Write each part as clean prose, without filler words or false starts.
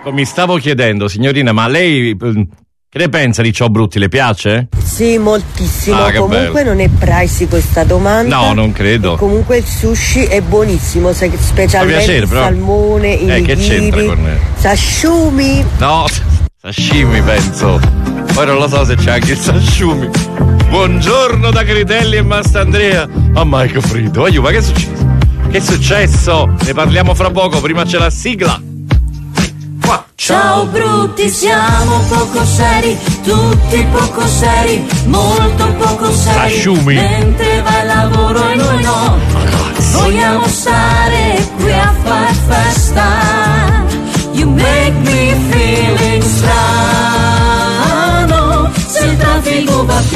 mi stavo chiedendo, signorina, ma lei che ne pensa di Ciao Brutti? Le piace? Sì, moltissimo. bello. Comunque non è pricey questa domanda. No, non credo. E comunque il sushi è buonissimo, specialmente piacere, il però. salmone, i Che c'entra nigiri, con me? sashimi. No, sashimi penso. Poi non lo so se c'è anche il sashimi. Buongiorno da Critelli e Mastandrea. Mamma che freddo. Aiuto, ma che è successo? Che è successo? Ne parliamo fra poco, prima c'è la sigla. Ciao brutti, siamo poco seri, tutti poco seri, molto poco seri. Sashimi. Mentre vai al lavoro e noi no, vogliamo stare qui a far festa. You make me feeling strano, se il traffico va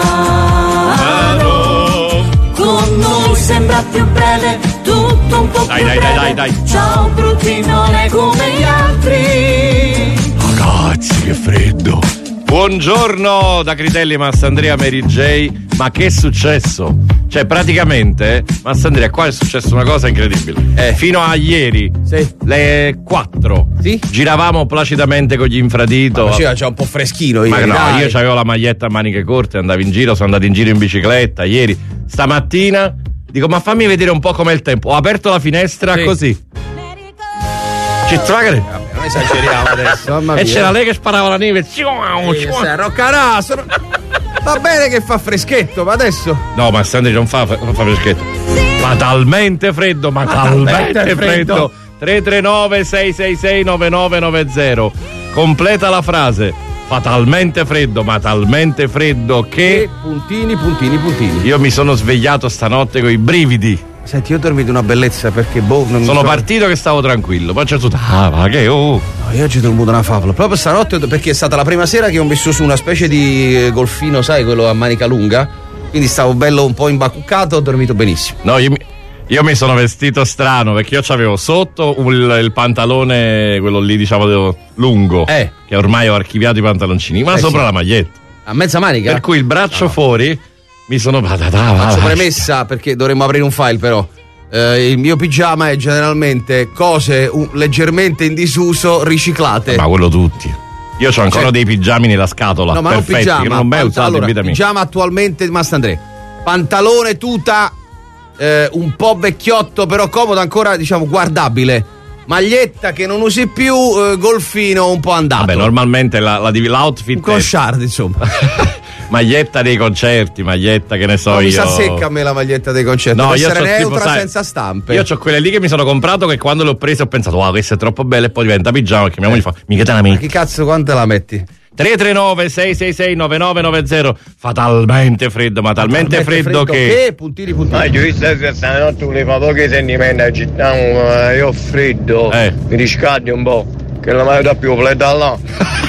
piano, con noi sembra più breve, tutto un po' più breve. Dai. Ciao brutti, non è come gli altri. Ragazzi, che freddo. Buongiorno da Critelli e Mastandrea, Mary J. Ma che è successo? Cioè, praticamente, Mastandrea, qua è successa una cosa incredibile. Fino a ieri, le 4, giravamo placidamente con gli infradito. Ma c'è un po' freschino Ma ieri. no, dai. io c'avevo la maglietta a maniche corte, andavo in giro, sono andato in giro in bicicletta ieri. Stamattina dico, ma fammi vedere un po' com'è il tempo. Ho aperto la finestra così. Ci tragare. Non esageriamo adesso, mamma mia. E c'era lei che sparava la neve. Roccaraso. Va bene che fa freschetto, ma adesso. No, ma Sandri non fa freschetto. Ma talmente freddo, ma talmente freddo. 339-666-9990. Completa la frase. Fa talmente freddo, ma talmente freddo che. Puntini. Io mi sono svegliato stanotte con i brividi. Senti, io ho dormito una bellezza perché non Sono partito che stavo tranquillo. Poi c'è tutto. Ma che No, io oggi ho dormito una favola. Proprio stanotte, perché è stata la prima sera che ho messo su una specie di golfino, sai, quello a manica lunga. Quindi stavo bello un po' imbacuccato, ho dormito benissimo. No, io mi sono vestito strano perché io c'avevo sotto il pantalone, quello lì diciamo lungo, che ormai ho archiviato i pantaloncini, ma sopra la maglietta. A mezza manica? Per cui il braccio fuori mi sono... Faccio premessa perché dovremmo aprire un file però. Il mio pigiama è generalmente cose leggermente in disuso riciclate. Ma quello tutti. Io ho ancora dei pigiami nella scatola. No, ma perfetti, non pigiama. che non ho mai usato in vita mia. Pigiama attualmente Mastandrea. Pantalone, tuta, un po' vecchiotto, però comodo, ancora diciamo guardabile. Maglietta che non usi più, golfino un po' andato. Vabbè, normalmente l'outfit. Un clochard, insomma. Maglietta dei concerti, maglietta che ne so io. Mi sa secca a me la maglietta dei concerti. No, deve io essere neutra, tipo, sai, senza stampe. Io ho quelle lì che mi sono comprato che quando le ho prese ho pensato, wow, questa è troppo bella, e poi diventa pigiama perché mia moglie fa, mica te la metti. Ma che cazzo, quante la metti? 339-666-9990. Fa talmente freddo, ma talmente freddo che... Puntini. Ma io stanotte volevo pochi sentimenti a città, io ho freddo, mi riscaldi un po', che la mai da più fletta là.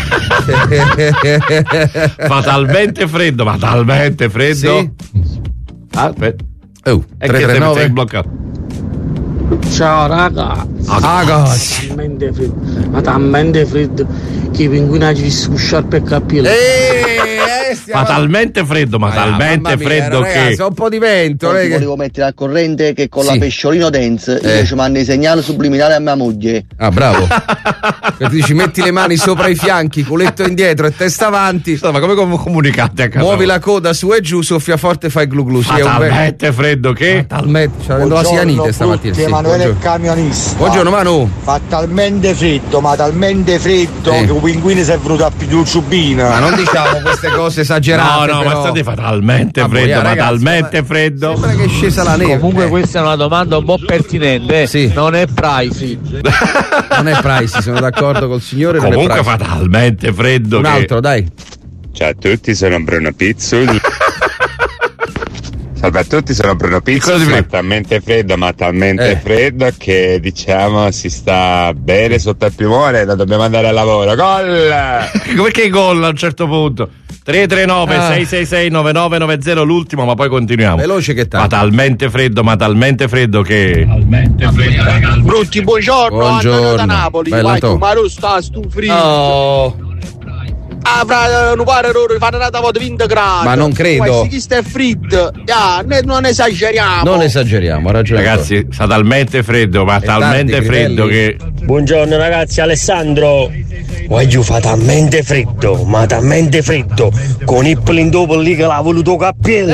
Fa talmente freddo, ma talmente freddo. Sì. Aspetta. Oh, è che 339 sei bloccato. Ciao ragazzi. Ma talmente freddo che i pinguini ci visto sciarpe e capelli. Ma talmente freddo, ma talmente freddo ragazzi, che un po' di vento. Volevo mettere al corrente che con la Sì. pesciolino dance invece manda i segnali subliminali a mia moglie. Ah, bravo. Che ti ci metti le mani sopra i fianchi, culetto indietro e testa avanti. Ma come comunicate a casa? Muovi la coda su e giù, soffia forte, fai glu glu. Fa talmente freddo che... Talmente, c'avendo la sianite stamattina. Sì, Emanuele buongiorno. camionista. Buongiorno Manu. Fa talmente freddo, ma talmente freddo che un pinguino si è venuto a più ciubina. Ma non diciamo queste cose esagerate. No, però. ma state fa talmente freddo, ma talmente freddo. Sembra che è scesa la neve. Comunque questa è una domanda un po' pertinente. Sì. Non è pricey. Non è pricey, sono d'accordo col signore. non è Comunque pricey. fa talmente freddo Un che... altro, dai. Ciao a tutti, sono Bruno Pizzul. Salve a tutti, sono Bruno Pizzul. Ma talmente freddo, ma talmente freddo che diciamo si sta bene sotto il piumone, da dobbiamo andare al lavoro. Gol! Perché gol a un certo punto? 339-666-9990, l'ultimo, ma poi continuiamo. Veloce che Ma talmente freddo che... Talmente freddo. Brutti, buongiorno. Buongiorno. Antonio da Napoli. Bella Vai, to. tu, ma lo sta stu freddo. Oh. non pare loro fanno una volta 20 gradi. Ma non credo. Chi sta freddo? Non esageriamo. Non esageriamo, ha ragione. Ragazzi, sta talmente freddo, ma talmente freddo che. Buongiorno ragazzi, Alessandro. Oggi fa talmente freddo, ma talmente freddo, con il dopo lì che l'ha voluto capello.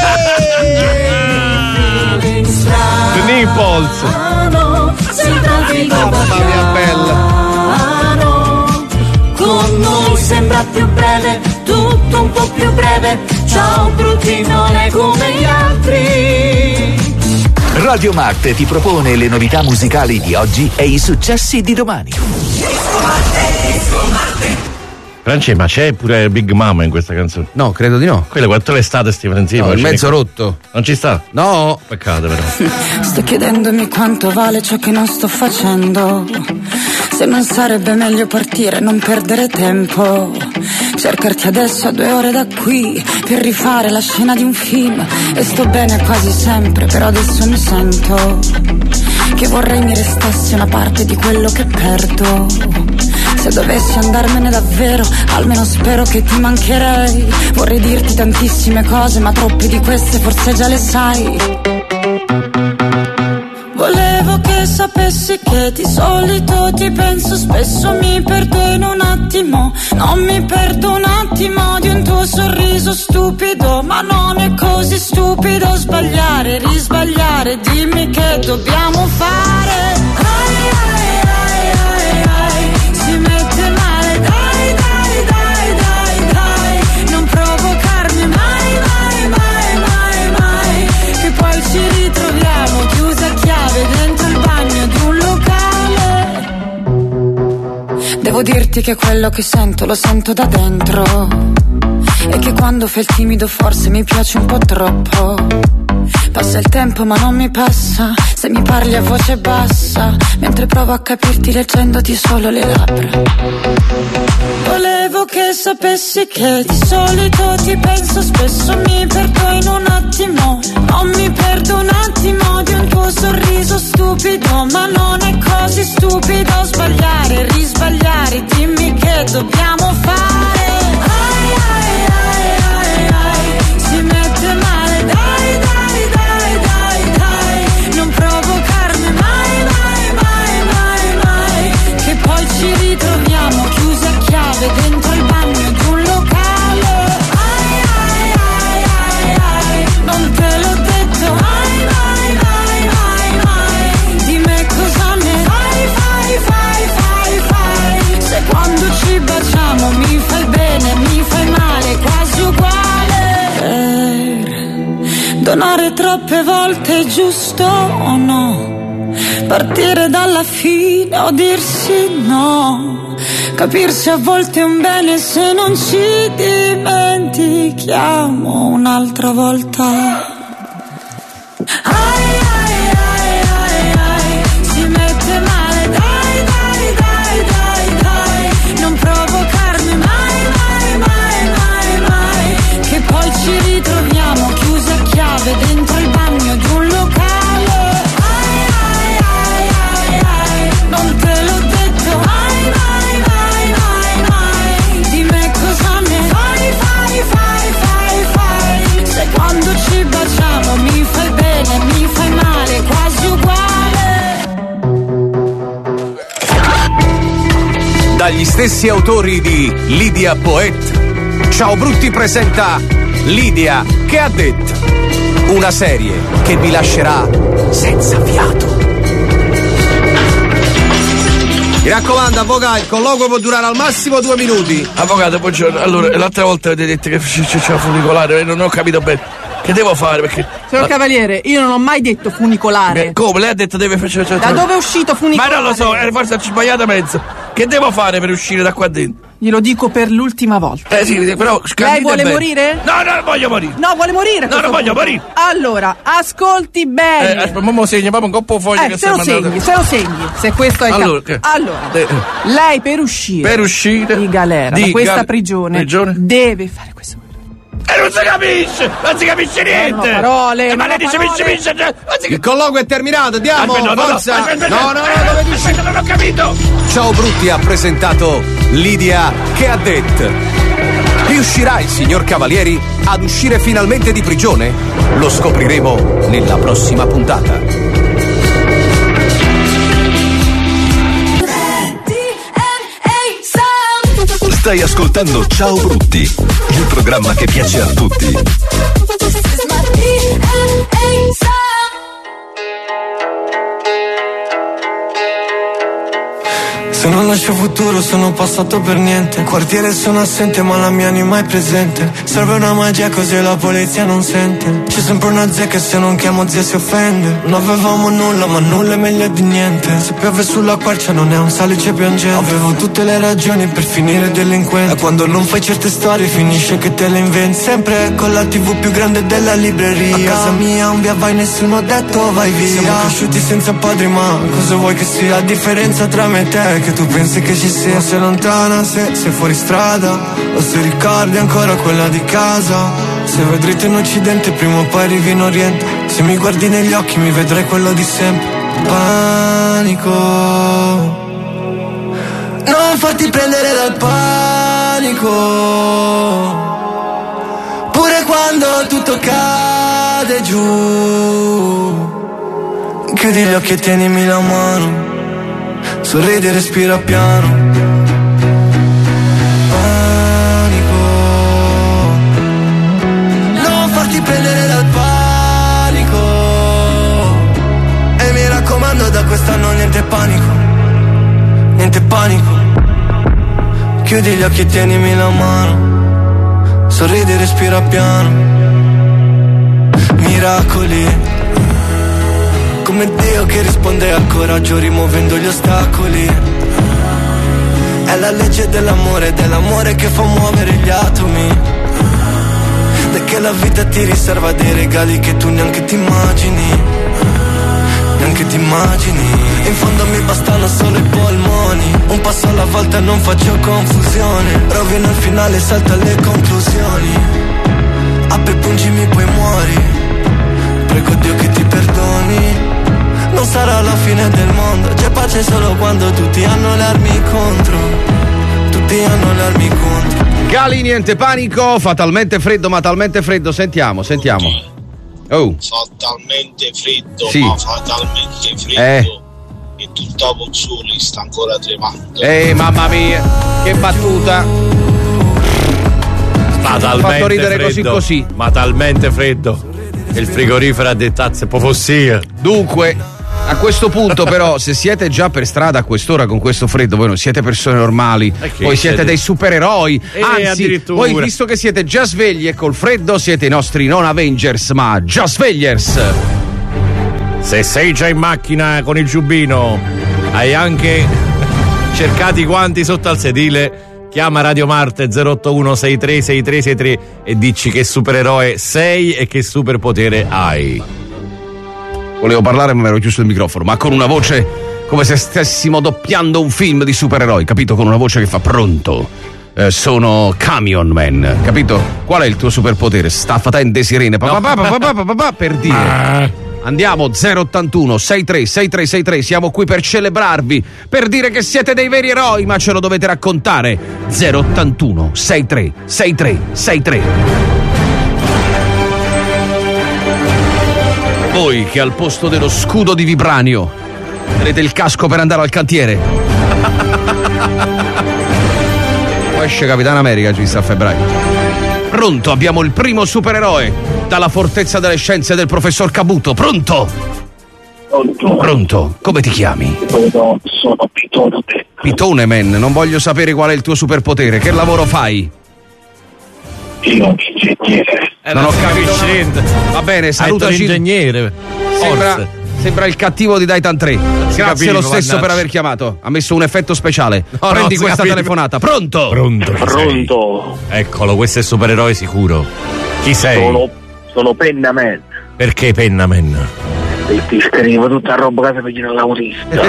Nipples. Mamma mia bella. Con noi sembra più breve, tutto un po' più breve. Ciao brutti, non è come gli altri. Radio Marte ti propone le novità musicali di oggi e i successi di domani. Francesco, ma c'è pure Big Mama in questa canzone? No, credo di no. Quella quattro l'estate stiva insieme. No, il mezzo rotto. Non ci sta? No. Peccato però. Sto chiedendomi quanto vale ciò che non sto facendo. Se non sarebbe meglio partire, non perdere tempo. Cercarti adesso a 2 ore da qui per rifare la scena di un film. E sto bene quasi sempre, però adesso mi sento che vorrei mi restasse una parte di quello che perdo. Se dovessi andarmene davvero, almeno spero che ti mancherei. Vorrei dirti tantissime cose, ma troppe di queste forse già le sai. Volevo che sapessi che di solito ti penso spesso, mi perdo in un attimo. Non mi perdo un attimo di un tuo sorriso stupido, ma non è così stupido sbagliare, risbagliare. Dimmi che dobbiamo fare. Ai, ai, ai, ai, ai. Si mette male, dai, dai, dai, dai, dai. Non provocarmi mai, mai, mai, mai, mai. Che poi ci ritroviamo chiusa a chiave dentro il bagno di un locale. Devo dirti che quello che sento lo sento da dentro, e che quando fai il timido forse mi piace un po' troppo. Passa il tempo ma non mi passa se mi parli a voce bassa, mentre provo a capirti leggendoti solo le labbra. Volevo che sapessi che di solito ti penso spesso, mi perdo in un attimo. Non mi perdo un attimo di un tuo sorriso stupido, ma non è così stupido sbagliare, risbagliare. Dimmi che dobbiamo fare. Ai, ai, ai, ai, ai. Si mette male, dai, dai, dai, dai, dai. Non provocarmi mai, mai, mai, mai, mai. Che poi ci ritroviamo chiusi a chiave dentro il bagno di un locale. Ai, ai, ai, ai, ai. Non te l'ho detto mai, mai, mai, mai, mai. Di me cosa ne fai, fai, fai, fai, fai. Se quando ci baciamo mi fai bene, mi fai male, quasi uguale. Donare troppe volte è giusto o no? Partire dalla fine o dirsi no? Capirsi a volte è un bene se non ci dimentichiamo un'altra volta. Ai, ai, ai, ai, ai. Si mette male, dai, dai, dai, dai, dai. Non provocarmi mai, mai, mai, mai, mai. Che poi ci ritroviamo chiusi a chiave dentro il bagno di un locale. Ai, ai, ai, ai, ai. Non te l'ho detto mai, mai, mai, mai, mai. Di me cosa ne fai, fai, fai, fai, fai. Se quando ci baciamo mi fai bene, mi fai male, quasi uguale. Dagli stessi autori di Lidia Poet, Ciao Brutti presenta Lidia che ha detto, una serie che vi lascerà senza fiato. Mi raccomando, avvocato, il colloquio può durare al massimo 2 minuti. Avvocato, buongiorno. Allora, l'altra volta avete detto che c'è funicolare, non ho capito bene. Che devo fare? Perché. Signor Cavaliere, io non ho mai detto funicolare. Come? Lei ha detto deve fare. Da dove è uscito funicolare? Ma non lo so, forse ho sbagliato mezzo. Che devo fare per uscire da qua dentro? Glielo dico per l'ultima volta. Sì, però. Lei vuole morire? No, non voglio morire. No, vuole morire? No, non voglio morire. Allora, ascolti bene. Aspetta, mo segno proprio un coppo foglio che se lo segni, se questo è il allora, lei per uscire di galera da questa prigione deve fare questo. E non si capisce niente. Parole, ma lei dice il colloquio è terminato, andiamo, forza. No, dove dici? Non ho capito. Ciao Brutti ha presentato Lidia che ha detto, Riuscirà il signor Cavalieri ad uscire finalmente di prigione? Lo scopriremo nella prossima puntata. Stai ascoltando Ciao Brutti, il programma che piace a tutti. Se non lascio futuro sono passato per niente. Quartiere sono assente ma la mia anima è presente. Serve una magia così la polizia non sente. C'è sempre una zia che se non chiamo zia si offende. Non avevamo nulla ma nulla è meglio di niente. Se piove sulla quercia non è un salice piangente. Avevo tutte le ragioni per finire delinquente. E quando non fai certe storie finisce che te le inventi. Sempre con la TV più grande della libreria. A casa mia un via vai nessuno ha detto vai via. Siamo cresciuti senza padri ma cosa vuoi che sia? La differenza tra me e te che tu pensi che ci sia. Sei lontana, se sei fuori strada, o se ricordi ancora quella di casa. Se vai dritto in occidente prima o poi arrivi in oriente. Se mi guardi negli occhi mi vedrai quello di sempre. Panico, non farti prendere dal panico. Pure quando tutto cade giù, chiudi gli occhi e tienimi la mano. Sorridi e respira piano. Panico, non farti prendere dal panico. E mi raccomando da quest'anno niente panico. Niente panico. Chiudi gli occhi e tienimi la mano. Sorridi e respira piano. Miracoli, come Dio che risponde al coraggio rimuovendo gli ostacoli. È la legge dell'amore che fa muovere gli atomi. E che la vita ti riserva dei regali che tu neanche ti immagini. Neanche ti immagini. In fondo mi bastano solo i polmoni. Un passo alla volta non faccio confusione. Rovino il finale, salto alle conclusioni. Apri pungimi poi muori. Prego Dio che ti perdoni. Non sarà la fine del mondo. C'è pace solo quando tutti hanno le armi contro. Tutti hanno le armi contro. Gali, niente panico. Fa talmente freddo ma talmente freddo. Sentiamo. Oh. Fa talmente freddo, sì. Ma fa talmente freddo e tutta Pozzuoli sta ancora tremando. Mamma mia, che battuta. Ma talmente fatto ridere freddo, così. Ma talmente freddo. E il frigorifero ha detto pofossia. Dunque, a questo punto però, se siete già per strada a quest'ora con questo freddo, voi non siete persone normali, voi siete dei supereroi. Anzi, voi visto che siete già svegli e col freddo siete i nostri non Avengers, ma già svegliers. Se sei già in macchina con il giubbino, hai anche cercato i guanti sotto al sedile, chiama Radio Marte 081 636363 e dici che supereroe sei e che superpotere hai. Volevo parlare ma mi ero chiuso il microfono, ma con una voce come se stessimo doppiando un film di supereroi, capito? Con una voce che fa pronto. Sono Camion Man, capito? Qual è il tuo superpotere? Staffatente sirene per dire. Andiamo 081 636363, siamo qui per celebrarvi, per dire che siete dei veri eroi, ma ce lo dovete raccontare. 081 636363. Voi che al posto dello scudo di vibranio avete il casco per andare al cantiere. Poi esce Capitan America, ci sta a febbraio. Pronto, abbiamo il primo supereroe dalla fortezza delle scienze del professor Cabuto. Pronto? Pronto? Come ti chiami? Sono Pitone. Pitone Man, non voglio sapere qual è il tuo superpotere. Che lavoro fai? Io ingegnere. Non ho capito niente. Va bene, salutaci. L'ingegnere. Sembra il cattivo di Daitan 3. Grazie lo stesso per aver chiamato. Ha messo un effetto speciale. Prendi questa telefonata. Pronto? Pronto. Eccolo, questo è supereroe sicuro. Chi sei? Sono Pennaman. Perché Pennaman? Ti scrivo tutta roba che si vicino all'autista.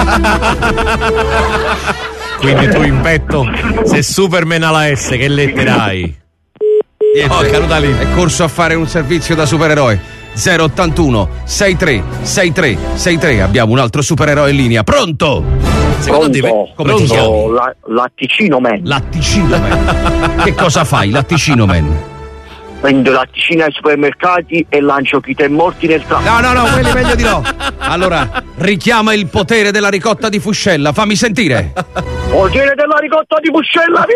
Quindi tu in petto, se Superman ha la S, che letterai? È caduta lì. È corso a fare un servizio da supereroe. 081 63 63. Abbiamo un altro supereroe in linea. Pronto? Come ti chiami? Latticino Man. Latticino Man. Che cosa fai, Latticino Man? Prendo latticini ai supermercati e lancio chi te morti nel traffico. No, quelli meglio di no. Allora, richiama il potere della ricotta di Fuscella, fammi sentire. Potere della ricotta di Fuscella,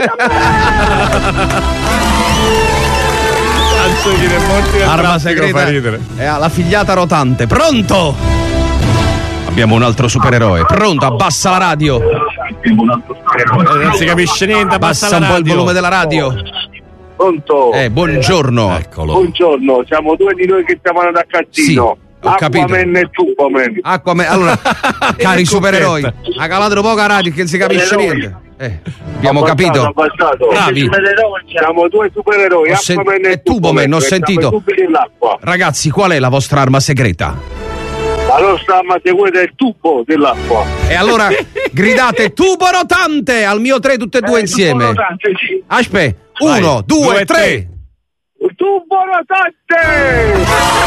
Arma segreta è alla figliata rotante. Pronto? Abbiamo un altro supereroe. Pronto? Abbassa la radio. Non si capisce niente. Abbassa un po' il volume della radio. Pronto? Buongiorno. Eccolo. Buongiorno, siamo due di noi che stiamo andando a Cazzino. Ho capito. Aquaman e Tuboman. Aquaman. Allora, cari supereroi, a calatro poco a radio che non si capisce niente. Abbiamo capito. Bravi. Siamo due supereroi, Aquaman e Tuboman, ho sentito. Ragazzi, qual è la vostra arma segreta? La nostra arma segreta è il tubo dell'acqua. E allora gridate tubo rotante al mio 3 tutte e due insieme. Tubo rotante, sì. Aspetta, 1, 2, 3. Tubo rotante!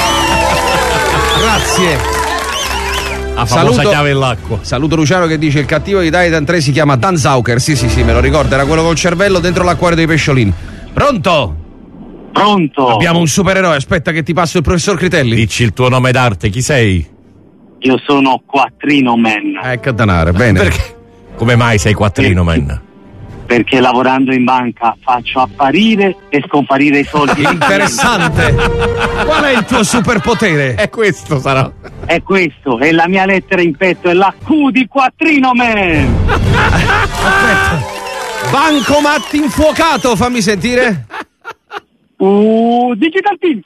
Grazie. La famosa chiave dell'acqua. Saluto Luciano che dice il cattivo di Titan 3 si chiama Dan Sauker. Sì, me lo ricordo, era quello col cervello dentro l'acquario dei pesciolini. Pronto? Abbiamo un supereroe, aspetta che ti passo il professor Critelli. Dici il tuo nome d'arte, chi sei? Io sono Quattrino Man. Ecco danare, bene. Perché? Come mai sei Quattrino Man? Perché lavorando in banca faccio apparire e scomparire i soldi. Interessante. Qual è il tuo superpotere? È questo, sarà. È questo, è la mia lettera in petto, è la Q di Quattrino Man. Aspetta. Bancomat infuocato, fammi sentire. Digital Pin.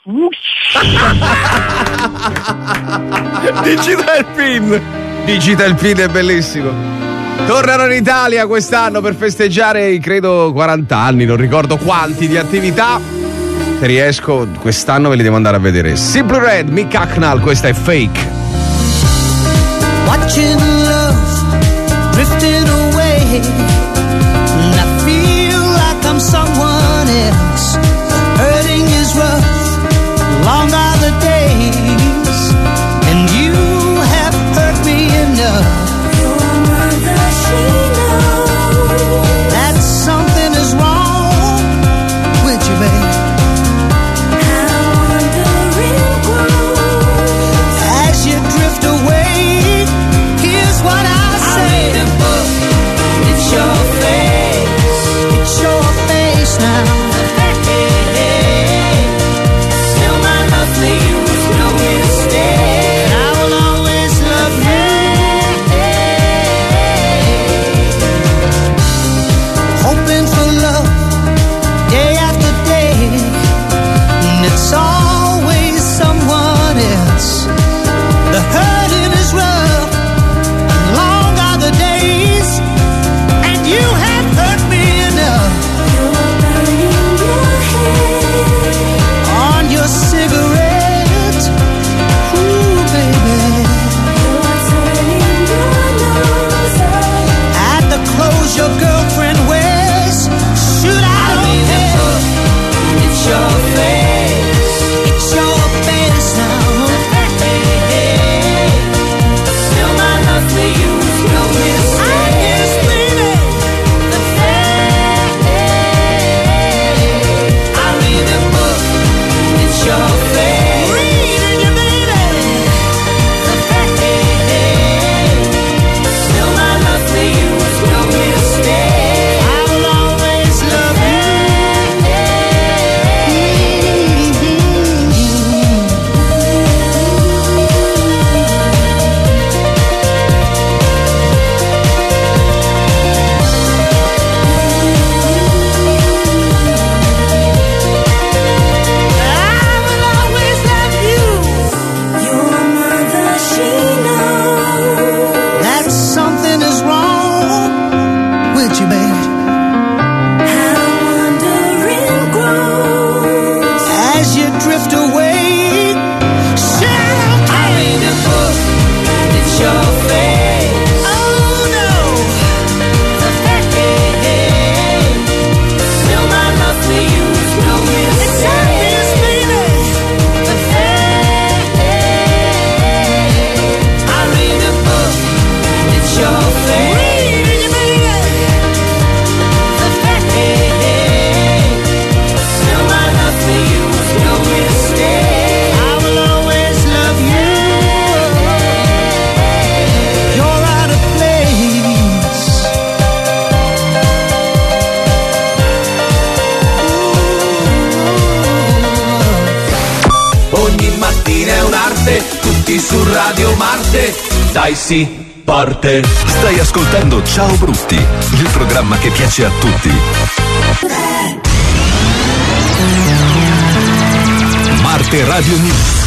Digital Pin è bellissimo. Tornano in Italia quest'anno per festeggiare credo 40 anni, non ricordo quanti di attività. Se riesco quest'anno ve li devo andare a vedere. Simply Red, Mick Hucknall, questa è Fake. Watching love drifting away, and I feel like I'm someone else. Hurting is rough, long are the days, and you have hurt me enough. You're more than she knows. That something is wrong with you, babe. How wondering grows as you drift away. Here's what I say: I read a book, it's your parte, tutti su Radio Marte. Dai sì, parte. Stai ascoltando Ciao Brutti, il programma che piace a tutti. Marte Radio News.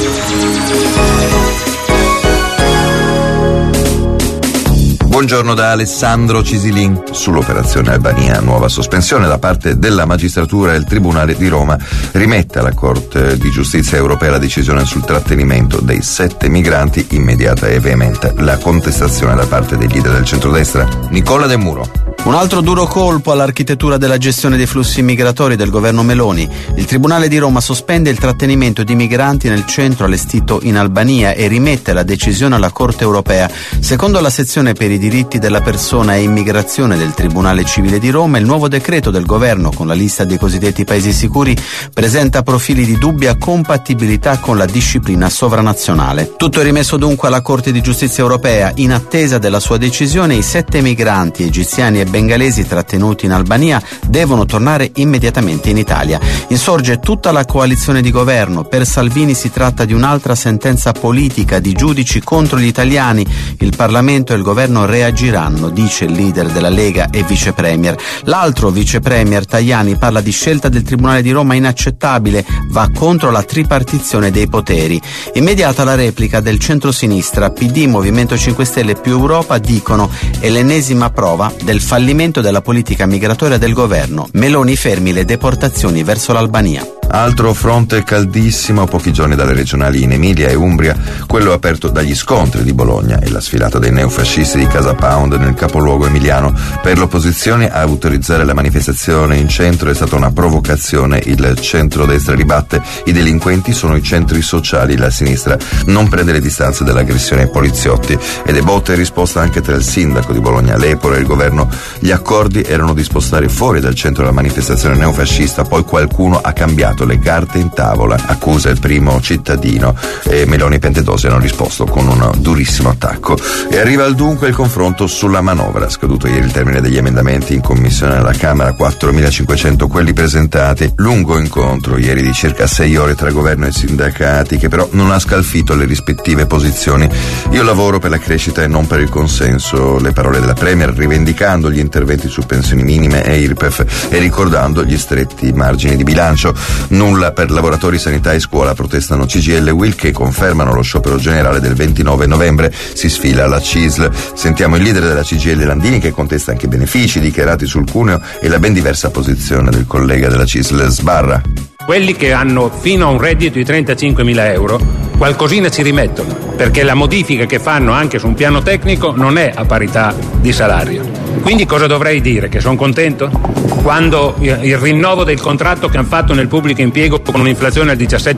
Buongiorno da Alessandro Cisilin. Sull'operazione Albania, nuova sospensione da parte della magistratura e il Tribunale di Roma rimette alla Corte di Giustizia europea la decisione sul trattenimento dei 7 migranti, immediata e veemente la contestazione da parte dei leader del centrodestra. Nicola De Muro. Un altro duro colpo all'architettura della gestione dei flussi migratori del governo Meloni. Il Tribunale di Roma sospende il trattenimento di migranti nel centro allestito in Albania e rimette la decisione alla Corte europea. Secondo la sezione per i diritti della persona e immigrazione del Tribunale Civile di Roma, il nuovo decreto del governo con la lista dei cosiddetti paesi sicuri presenta profili di dubbia compatibilità con la disciplina sovranazionale. Tutto è rimesso dunque alla Corte di Giustizia europea. In attesa della sua decisione, i 7 migranti egiziani e bengalesi trattenuti in Albania devono tornare immediatamente in Italia. Insorge tutta la coalizione di governo. Per Salvini si tratta di un'altra sentenza politica di giudici contro gli italiani. Il Parlamento e il governo reagiranno, dice il leader della Lega e vice premier. L'altro vice premier Tajani parla di scelta del Tribunale di Roma inaccettabile, va contro la tripartizione dei poteri. Immediata la replica del centro-sinistra. PD, Movimento 5 Stelle più Europa dicono è l'ennesima prova del fallimento della politica migratoria del governo. Meloni fermi le deportazioni verso l'Albania. Altro fronte caldissimo a pochi giorni dalle regionali in Emilia e Umbria, quello aperto dagli scontri di Bologna e la sfilata dei neofascisti di Casa Pound nel capoluogo emiliano. Per l'opposizione a autorizzare la manifestazione in centro è stata una provocazione. Il centrodestra ribatte: i delinquenti sono i centri sociali, la sinistra non prende le distanze dall'aggressione ai poliziotti. Ed è botta e risposta anche tra il sindaco di Bologna Lepore e il governo. Gli accordi erano di spostare fuori dal centro la manifestazione neofascista, poi qualcuno ha cambiato le carte in tavola, accusa il primo cittadino, e Meloni e Piantedosi hanno risposto con un durissimo attacco. E arriva al dunque il confronto sulla manovra. Scaduto ieri il termine degli emendamenti in commissione alla Camera, 4.500 quelli presentati. Lungo incontro ieri di circa 6 ore tra governo e sindacati, che però non ha scalfito le rispettive posizioni. Io lavoro per la crescita e non per il consenso, le parole della Premier, rivendicando gli interventi su pensioni minime e IRPEF e ricordando gli stretti margini di bilancio. Nulla per lavoratori, sanità e scuola, protestano CGIL e UIL che confermano lo sciopero generale del 29 novembre. Si sfila la CISL. Sentiamo il leader della CGIL Landini, che contesta anche i benefici dichiarati sul cuneo e la ben diversa posizione del collega della CISL Sbarra. Quelli che hanno fino a un reddito di 35.000 euro qualcosina ci rimettono, perché la modifica che fanno anche su un piano tecnico non è a parità di salario. Quindi cosa dovrei dire? Che sono contento? Quando il rinnovo del contratto che hanno fatto nel pubblico impiego con un'inflazione al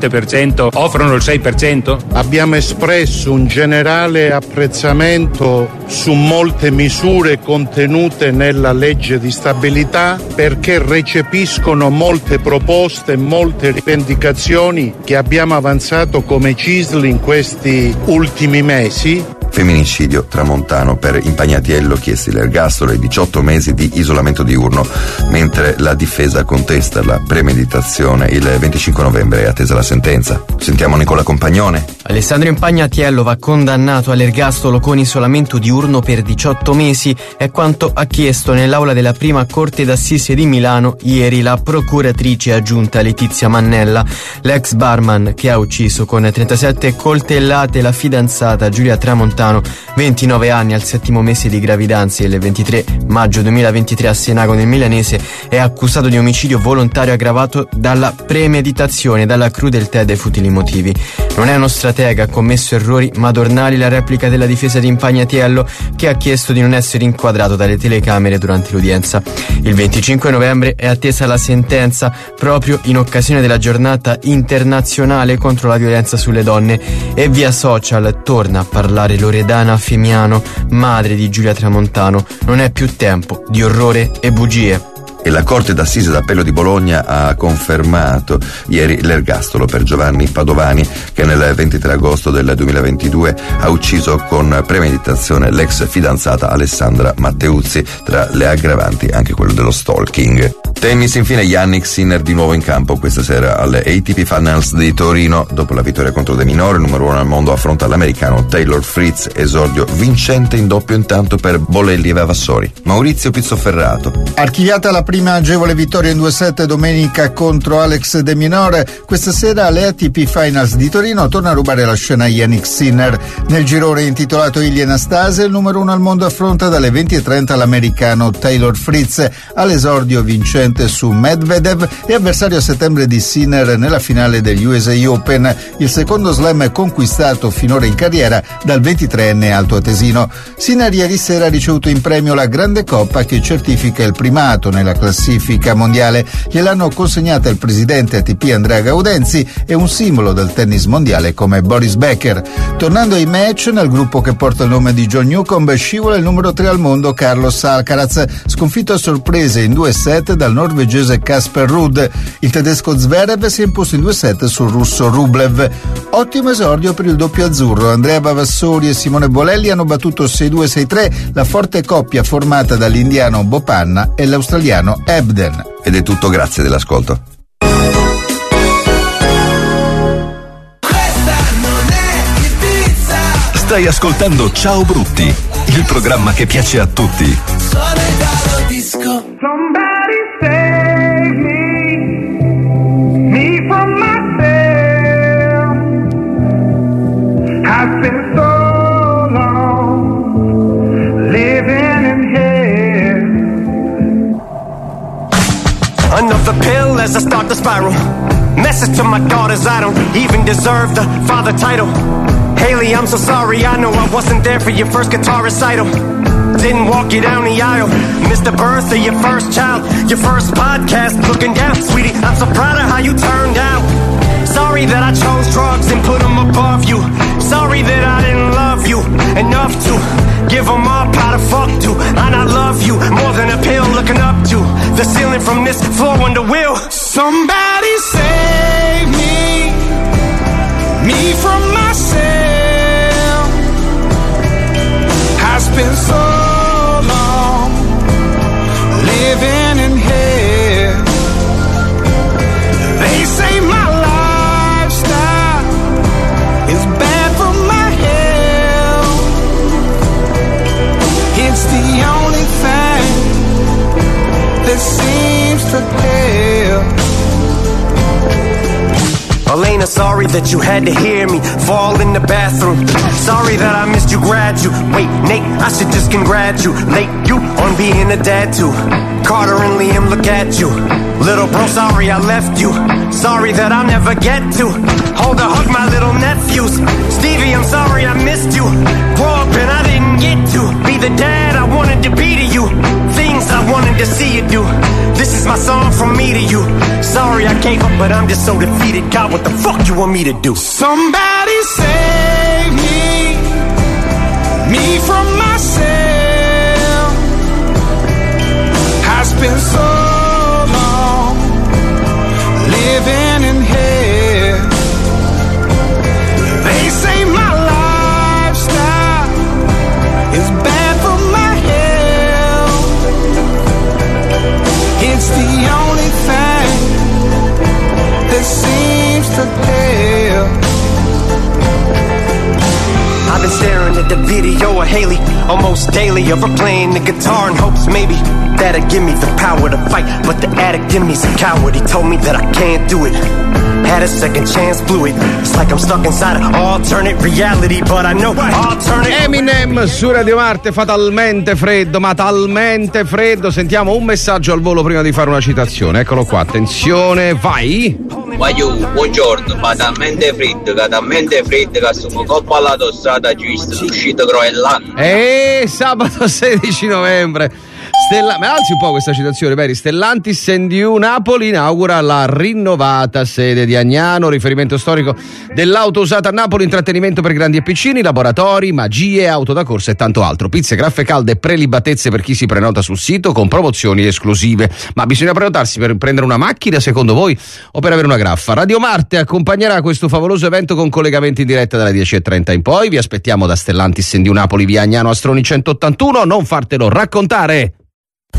17% offrono il 6%? Abbiamo espresso un generale apprezzamento su molte misure contenute nella legge di stabilità, perché recepiscono molte proposte, molte rivendicazioni che abbiamo avanzato come CISL in questi ultimi mesi. Femminicidio tramontano, per Impagnatiello chiesti l'ergastolo e 18 mesi di isolamento diurno, mentre la difesa contesta la premeditazione. Il 25 novembre è attesa la sentenza. Sentiamo Nicola Compagnone. Alessandro Impagnatiello va condannato all'ergastolo con isolamento diurno per 18 mesi, è quanto ha chiesto nell'aula della prima Corte d'Assise di Milano ieri la procuratrice aggiunta Letizia Mannella. L'ex barman che ha ucciso con 37 coltellate la fidanzata Giulia Tramontano, 29 anni, al 7° mese di gravidanza, il 23 maggio 2023 a Senago nel Milanese, è accusato di omicidio volontario aggravato dalla premeditazione, dalla crudeltà e dai futili motivi. Non è uno stratega, ha commesso errori madornali, la replica della difesa di Impagnatiello, che ha chiesto di non essere inquadrato dalle telecamere durante l'udienza. Il 25 novembre è attesa la sentenza, proprio in occasione della giornata internazionale contro la violenza sulle donne. E via social torna a parlare Loredana Femiano, madre di Giulia Tramontano. Non è più tempo di orrore e bugie. E la Corte d'Assise d'Appello di Bologna ha confermato ieri l'ergastolo per Giovanni Padovani, che nel 23 agosto del 2022 ha ucciso con premeditazione l'ex fidanzata Alessandra Matteuzzi, tra le aggravanti anche quello dello stalking. Tennis, infine, Jannik Sinner di nuovo in campo questa sera alle ATP Finals di Torino. Dopo la vittoria contro De Minaur, il numero 1 al mondo affronta l'americano Taylor Fritz, esordio vincente in doppio intanto per Bolelli e Vavassori. Maurizio Pizzoferrato. Archiviata la prima agevole vittoria in 2-7 domenica contro Alex De Minaur, questa sera alle ATP Finals di Torino torna a rubare la scena Jannik Sinner. Nel girone intitolato Ilie Nastase, il numero 1 al mondo affronta dalle 20:30 l'americano Taylor Fritz, all'esordio vincente su Medvedev e avversario a settembre di Sinner nella finale degli USA Open, il secondo slam conquistato finora in carriera dal 23enne altoatesino. Sinner ieri sera ha ricevuto in premio la Grande Coppa che certifica il primato nella classifica mondiale. Gliel'hanno consegnata il presidente ATP Andrea Gaudenzi e un simbolo del tennis mondiale come Boris Becker. Tornando ai match, nel gruppo che porta il nome di John Newcomb scivola il numero 3 al mondo Carlos Alcaraz, sconfitto a sorprese in 2 set dal norvegese Casper Ruud. Il tedesco Zverev si è imposto in 2 set sul russo Rublev. Ottimo esordio per il doppio azzurro. Andrea Vavassori e Simone Bolelli hanno battuto 6-2 6-3 la forte coppia formata dall'indiano Bopanna e l'australiano Ebden. Ed è tutto, grazie dell'ascolto. Stai ascoltando Ciao Brutti, il programma che piace a tutti. Somebody save me from myself. I've been so long living in hell. Another pill as I start to spiral. Message to my daughters, I don't even deserve the father title. Haley, I'm so sorry, I know I wasn't there for your first guitar recital. Didn't walk you down the aisle. Missed the birth of your first child. Your first podcast, looking down. Sweetie, I'm so proud of how you turned out. Sorry that I chose drugs and put them above you. Sorry that I didn't love you enough to give them up how to fuck to. And I love you more than a pill, looking up to the ceiling from this floor when the wheel. Somebody save me from myself. I spent so long living in hell. They say my lifestyle is bad for my health. It's the only thing that seems to help. Elena, sorry that you had to hear me fall in the bathroom. Sorry that I missed you graduate. Nate, I should just congratulate you on being a dad too. Carter and Liam, look at you. Little bro, sorry I left you. Sorry that I'll never get to hold or hug my little nephews. Stevie, I'm sorry I missed you. Grow up and I didn't get to be the dad I wanted to be to you. Things I wanted to see you do. This is my song from me to you. Sorry I gave up, but I'm just so defeated. God, what the fuck you want me to do? Somebody save me from myself. I spent so long living in hell. They say my lifestyle is bad for my health. It's the only thing that seems to help. I've been staring at the video of Haley almost daily, of her playing the guitar in hopes maybe that'll give me the power to fight. But the addict in me's a coward, he told me that I can't do it. Had a second chance, blew it. It's like I'm stuck inside an alternate reality, but I know alternate. Eminem su Radio Marte, fa talmente freddo, ma talmente freddo. Sentiamo un messaggio al volo prima di fare una citazione. Eccolo qua, attenzione, vai. Buongiorno, ma talmente freddo che sono coppa all'autostrada giusto, uscito Groenlandia. Sabato 16 novembre. Ma alzi un po' questa citazione, Peri. Stellantis NDU Napoli inaugura la rinnovata sede di Agnano, riferimento storico dell'auto usata a Napoli, intrattenimento per grandi e piccini, laboratori, magie, auto da corsa e tanto altro. Pizze, graffe calde e prelibatezze per chi si prenota sul sito con promozioni esclusive. Ma bisogna prenotarsi per prendere una macchina, secondo voi, o per avere una graffa? Radio Marte accompagnerà questo favoloso evento con collegamenti in diretta dalle 10:30 in poi. Vi aspettiamo da Stellantis NDU Napoli, via Agnano Astroni 181. Non fartelo raccontare.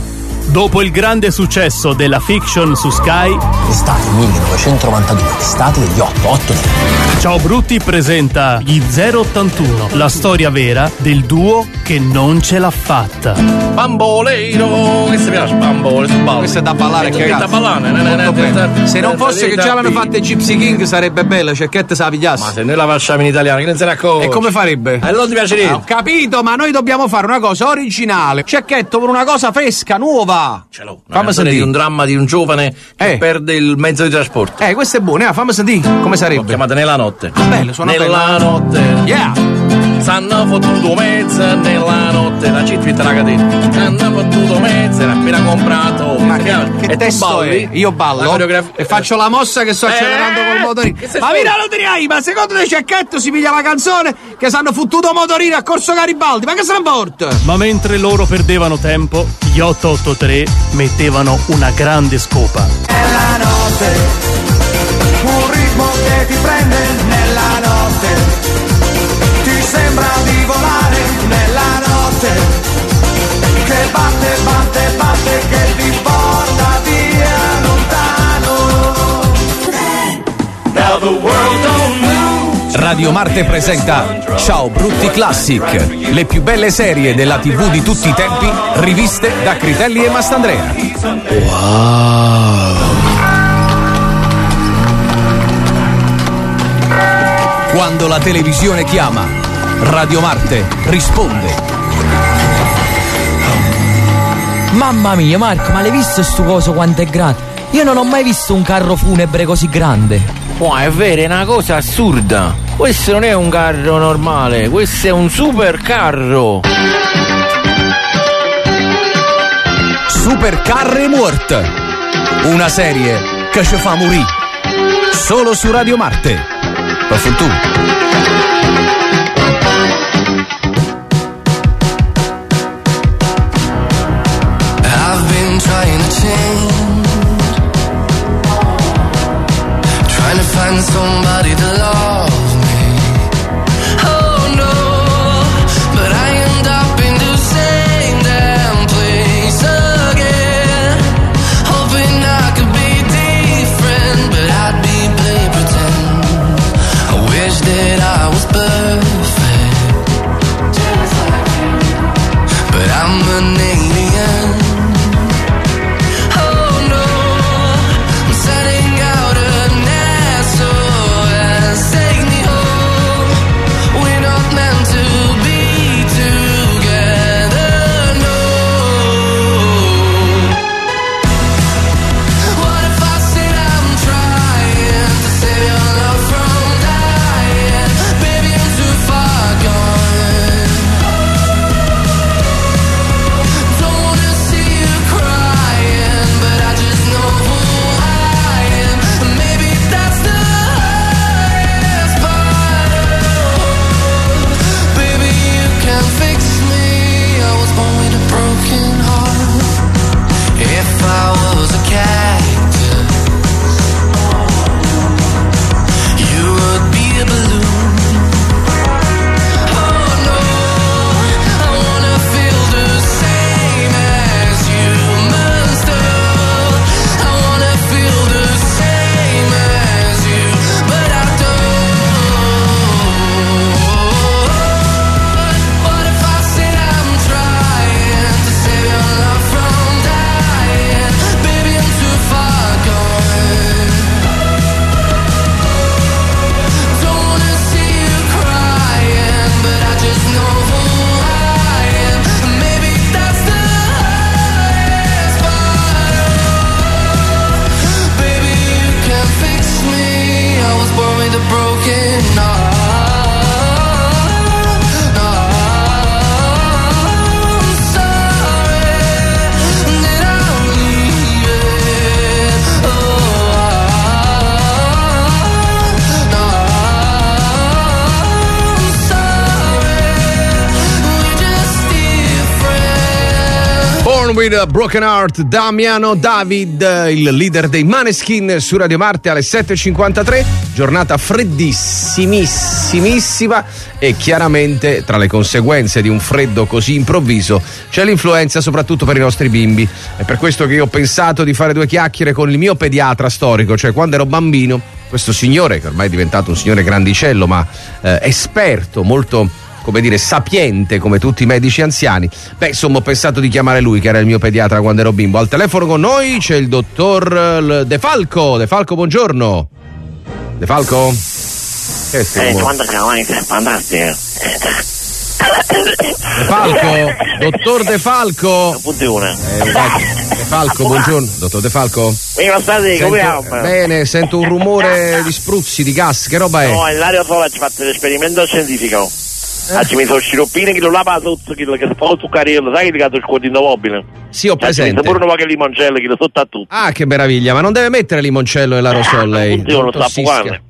Dopo il grande successo della fiction su Sky, estate 1992, estate degli 8 Ciao Brutti presenta Gli 081, la storia vera del duo che non ce l'ha fatta. Bambolero, questo piace, bambolero, questo è da ballare, che da ballare. Se non fosse che già l'hanno fatta i Gypsy King sarebbe bella, Cecchetta se la pigliasse. Ma se noi la facciamo in italiano, che non se ne accorge. E come farebbe? Non ti piace dire? Ho capito, ma noi dobbiamo fare una cosa originale. Cecchetto per una cosa fresca, nuova. Ce l'ho. Fammi sentire di un dramma di un giovane che perde il mezzo di trasporto. Questo è buono, fammi sentire come sarebbe. L'ho chiamata Nella notte. Bello, suona bello. Nella notte. Yeah. S'hanno fottuto mezzo nella notte, la citwita la catena. S'hanno fottuto mezzo, era appena comprato. Ma che testo è? Io ballo e faccio la mossa che sto accelerando col motorino. Ma mira lo direi, ma secondo te Cecchetto si piglia la canzone che s'hanno fottuto motorino a Corso Garibaldi? Ma che se ne importa? Ma mentre loro perdevano tempo, gli 883 mettevano una grande scopa. Nella notte, un ritmo che ti prende nella notte. Ti sembra di volare nella notte, che batte, batte, batte, che ti porta via lontano. Now the world don't move. Radio Marte presenta Ciao Brutti Classic, le più belle serie della TV di tutti i tempi, riviste da Critelli e Mastandrea. Wow. Quando la televisione chiama, Radio Marte risponde. Mamma mia Marco, ma l'hai visto sto coso quanto è grande? Io non ho mai visto un carro funebre così grande. È vero, è una cosa assurda. Questo non è un carro normale, questo è un super carro. Super Carre Muort, una serie che ci fa morire. Solo su Radio Marte. Per fortuna. I've been trying to change, trying to find somebody to love me. Oh no, but I end up in the same damn place again, hoping I could be different, but I'd be play pretend. I wish that I was perfect, but I'm an alien. Oh no, I'm setting out an SOS Born with Broken Heart, Damiano David, il leader dei Maneskin su Radio Marte alle 7.53, giornata freddissimissima e chiaramente tra le conseguenze di un freddo così improvviso c'è l'influenza soprattutto per i nostri bimbi. È per questo che io ho pensato di fare due chiacchiere con il mio pediatra storico, cioè quando ero bambino, questo signore che ormai è diventato un signore grandicello ma esperto, molto, come dire, sapiente come tutti i medici anziani. Beh, insomma, ho pensato di chiamare lui, che era il mio pediatra quando ero bimbo. Al telefono con noi c'è il dottor De Falco. De Falco, buongiorno. De Falco? Quando siamo fantastico. De Falco, dottor De Falco. De Falco, buongiorno. Dottor De Falco. Bene, sento un rumore di spruzzi, di gas, che roba è? No, nell'aria sola ci fatto l'esperimento scientifico. Ci messo sciroppine che lo lava sotto, che si fa zuccarello, sai che ti il codino mobile? Sì, ho presente. Ci messo pure un po' che limoncello, che lo sotto a tutto. Ah, che meraviglia, ma non deve mettere limoncello nell'aerosol lei? Non lo sta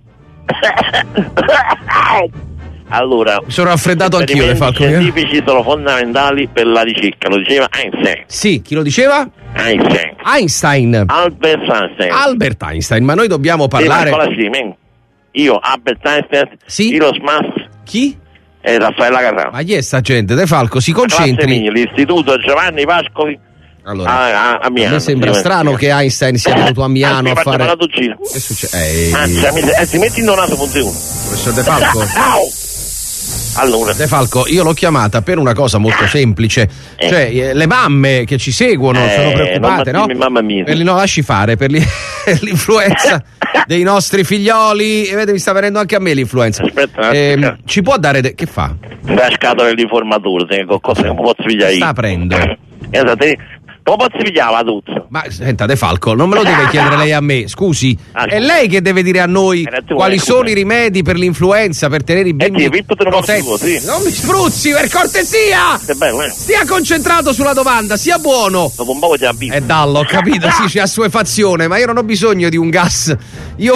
Allora, mi sono raffreddato anch'io, Le Falco. I scientifici sono fondamentali per la ricerca, lo diceva Einstein. Sì, chi lo diceva? Einstein. Albert Einstein, ma noi dobbiamo parlare. Io, Albert Einstein, sì? Elon Musk. Chi? E Raffaella Carrà. Ma chi è sta gente? De Falco, si concentri. L'istituto Giovanni Pascoli. Allora, a me sembra strano che Einstein sia venuto a Milano a fare. Che succede? Si metti in un naso funziona. Professor De Falco. Allora, De Falco, io l'ho chiamata per una cosa molto semplice, cioè le mamme che ci seguono sono preoccupate, no? Mamma mia. No, lasci fare, per l'influenza dei nostri figlioli, e vede, mi sta venendo anche a me l'influenza. Aspetta, ci può dare che fa? La scatola dell'informatore, cosa che posso pigliare io. Sta aprendo. Esatto. Come posso pigliare tutto? Ma senta, De Falco, non me lo deve chiedere lei a me, scusi. È lei che deve dire a noi quali sono i rimedi per l'influenza, per tenere i bimbi protetti. Non mi spruzzi, per cortesia! Stia concentrato sulla domanda, sia buono. Dopo un po' ti avviso. Dallo, ho capito, sì, c'è assuefazione, ma io non ho bisogno di un gas. Io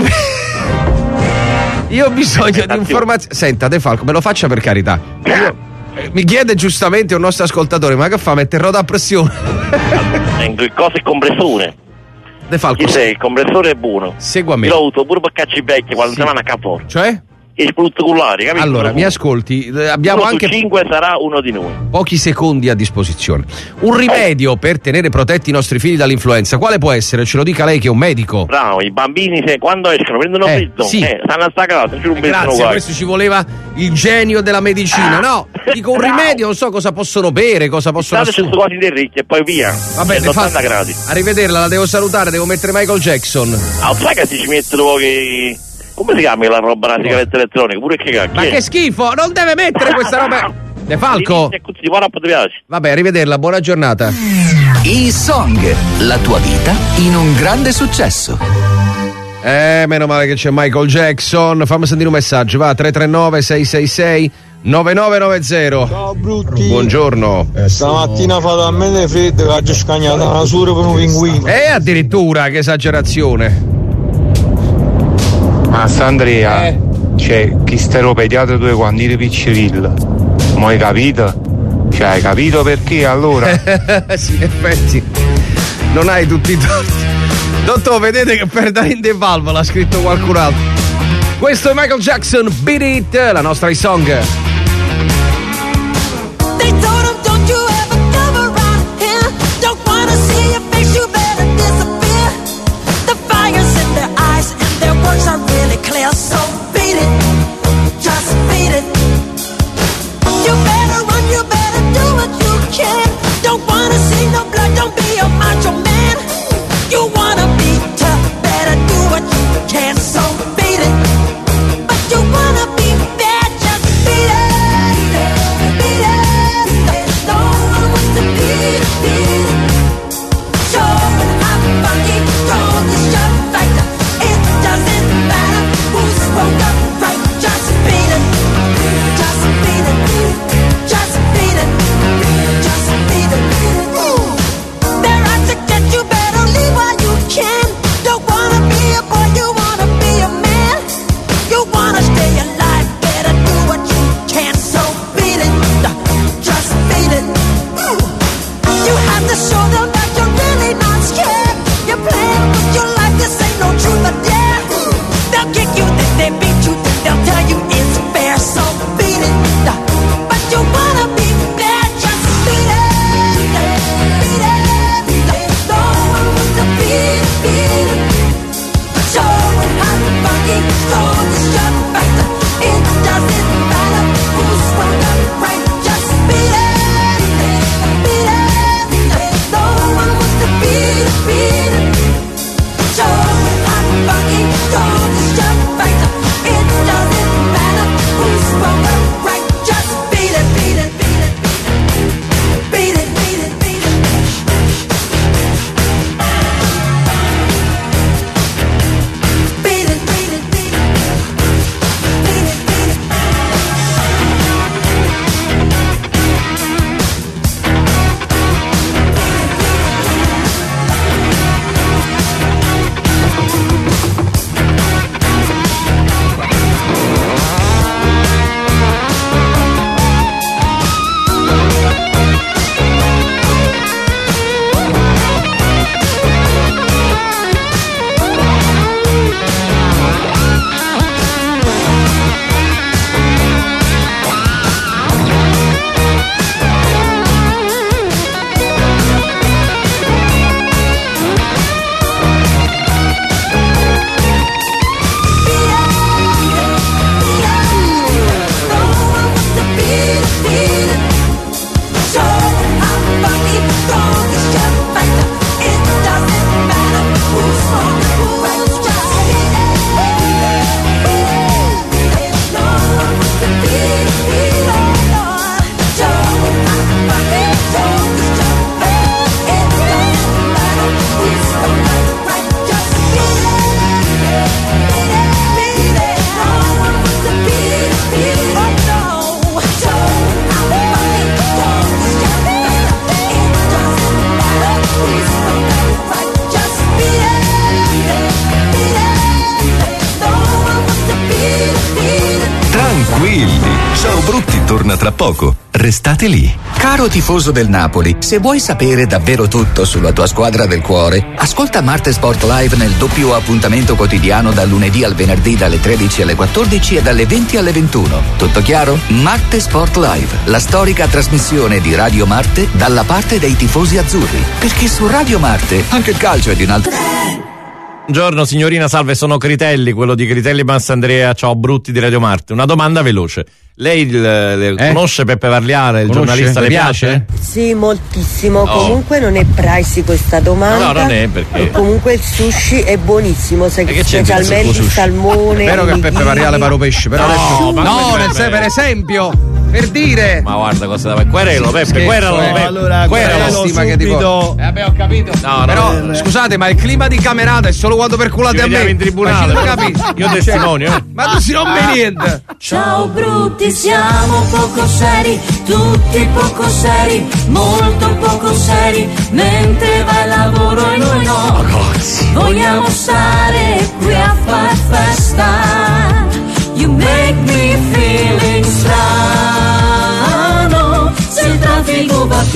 ho bisogno di informazioni. Senta, De Falco, me lo faccia per carità. Mi chiede giustamente un nostro ascoltatore, ma che fa? Mette roda a pressione? Cosa è il compressore? De Falco, chi sei? Il compressore è buono. Segua me. Io l'ho avuto pure per cacci vecchi quando si vanno a capo. Cioè? I spruzzaculari, capito? Allora, mi ascolti, abbiamo uno anche 5 sarà uno di noi. Pochi secondi a disposizione. Un rimedio per tenere protetti i nostri figli dall'influenza, quale può essere? Ce lo dica lei che è un medico. Bravo, i bambini quando escono prendono freddo, stanno a sta casa, grazie, questo ci voleva il genio della medicina. No, dico un rimedio, non so cosa possono bere, cosa possono assumere. State quasi dei ricchi e poi via. Vabbè, 80 gradi. Arrivederla, la devo salutare, devo mettere Michael Jackson. Sai che si ci mettono che... Come si chiama la roba, la sigaretta elettronica? Pure che cacchio. Ma che schifo, non deve mettere questa roba. De Falco. Vabbè, arrivederla, buona giornata. E-Song, la tua vita in un grande successo. Meno male che c'è Michael Jackson. Fammi sentire un messaggio, va, 339 666 9990. Ciao brutti. Buongiorno. Stamattina fa talmente freddo che ha già scagnato una sura per un pinguino. Addirittura, che esagerazione. Ma Andrea, cioè, chi stero pediato tu quando eri piccirillo? Ma hai capito? Cioè, hai capito perché allora? Sì, in effetti, non hai tutti i torti. Dottore, vedete che per dare in the valve l'ha scritto qualcun altro. Questo è Michael Jackson, Beat It, la nostra E-Song. Clear, so beat it, just beat it. You better run, you better do what you can. Don't wanna see no blood, don't be a macho man. You wanna be tough, better do what you can, so beat it. But you wanna be bad, just beat it. Ciao Brutti torna tra poco. Restate lì. Caro tifoso del Napoli, se vuoi sapere davvero tutto sulla tua squadra del cuore, ascolta Marte Sport Live nel doppio appuntamento quotidiano dal lunedì al venerdì dalle 13 alle 14 e dalle 20 alle 21. Tutto chiaro? Marte Sport Live, la storica trasmissione di Radio Marte dalla parte dei tifosi azzurri. Perché su Radio Marte anche il calcio è di un altro... Buongiorno signorina, salve, sono Critelli, quello di Critelli Massandrea, ciao Brutti di Radio Marte. Una domanda veloce. Lei conosce Peppe Varliale, il giornalista, le piace? Sì, moltissimo. Oh. Comunque non è pricey questa domanda. No, non è, perché? E comunque il sushi è buonissimo, che specialmente il salmone. È vero che a Peppe Varliale paro pesce, però adesso... per esempio, per dire... Ma guarda cosa da querelo, Peppe, querelo, Peppe. Allora, querelo, stima che dico... vabbè, ho capito. Però, scusate, ma il clima di camerata è solo quando perculate a me. In tribunale. Io testimonio. Ma tu si rompe niente. Ciao Brutti, siamo poco seri, tutti poco seri, molto poco seri, mentre va il lavoro e noi no. Vogliamo stare qui a far festa. You make me feeling strano, se il traffico va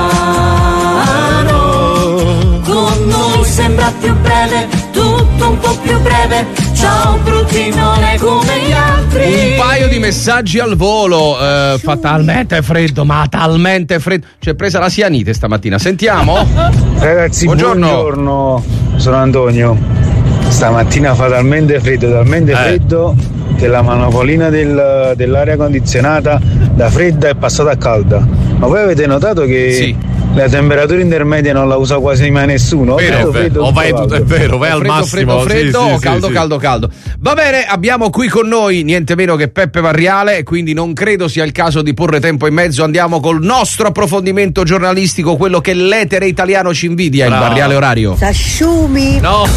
piano, con noi sembra più breve, tutto un po' più breve. Ciao Brutti, non è come gli altri. Un paio di messaggi al volo. Fa talmente freddo, ma talmente freddo. C'è presa la sianite stamattina. Sentiamo. Ragazzi, buongiorno. Sono Antonio. Stamattina fa talmente freddo che la manopolina dell'aria condizionata da fredda è passata a calda. Ma voi avete notato che la temperatura intermedia non la usa quasi mai nessuno? È vero, vai al massimo. Freddo, caldo. Va bene, abbiamo qui con noi niente meno che Peppe Varliale, quindi non credo sia il caso di porre tempo in mezzo. Andiamo col nostro approfondimento giornalistico, quello che l'etere italiano ci invidia. Bravo. Il Varliale orario. Sasciumi. No.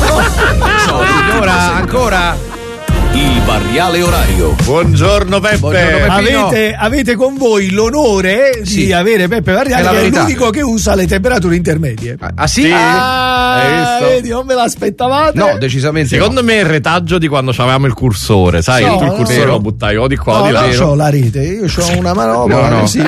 Ancora. Il Varliale orario. Buongiorno Peppe. Avete con voi l'onore di avere Peppe Varliale, che è l'unico che usa le temperature intermedie. Ah sì? Vedi, non me l'aspettavate? No, decisamente. Secondo me è il retaggio di quando avevamo il cursore, sai? No, il cursore lo buttai o di qua o di là. No, c'ho la rete, io c'ho una manovra così.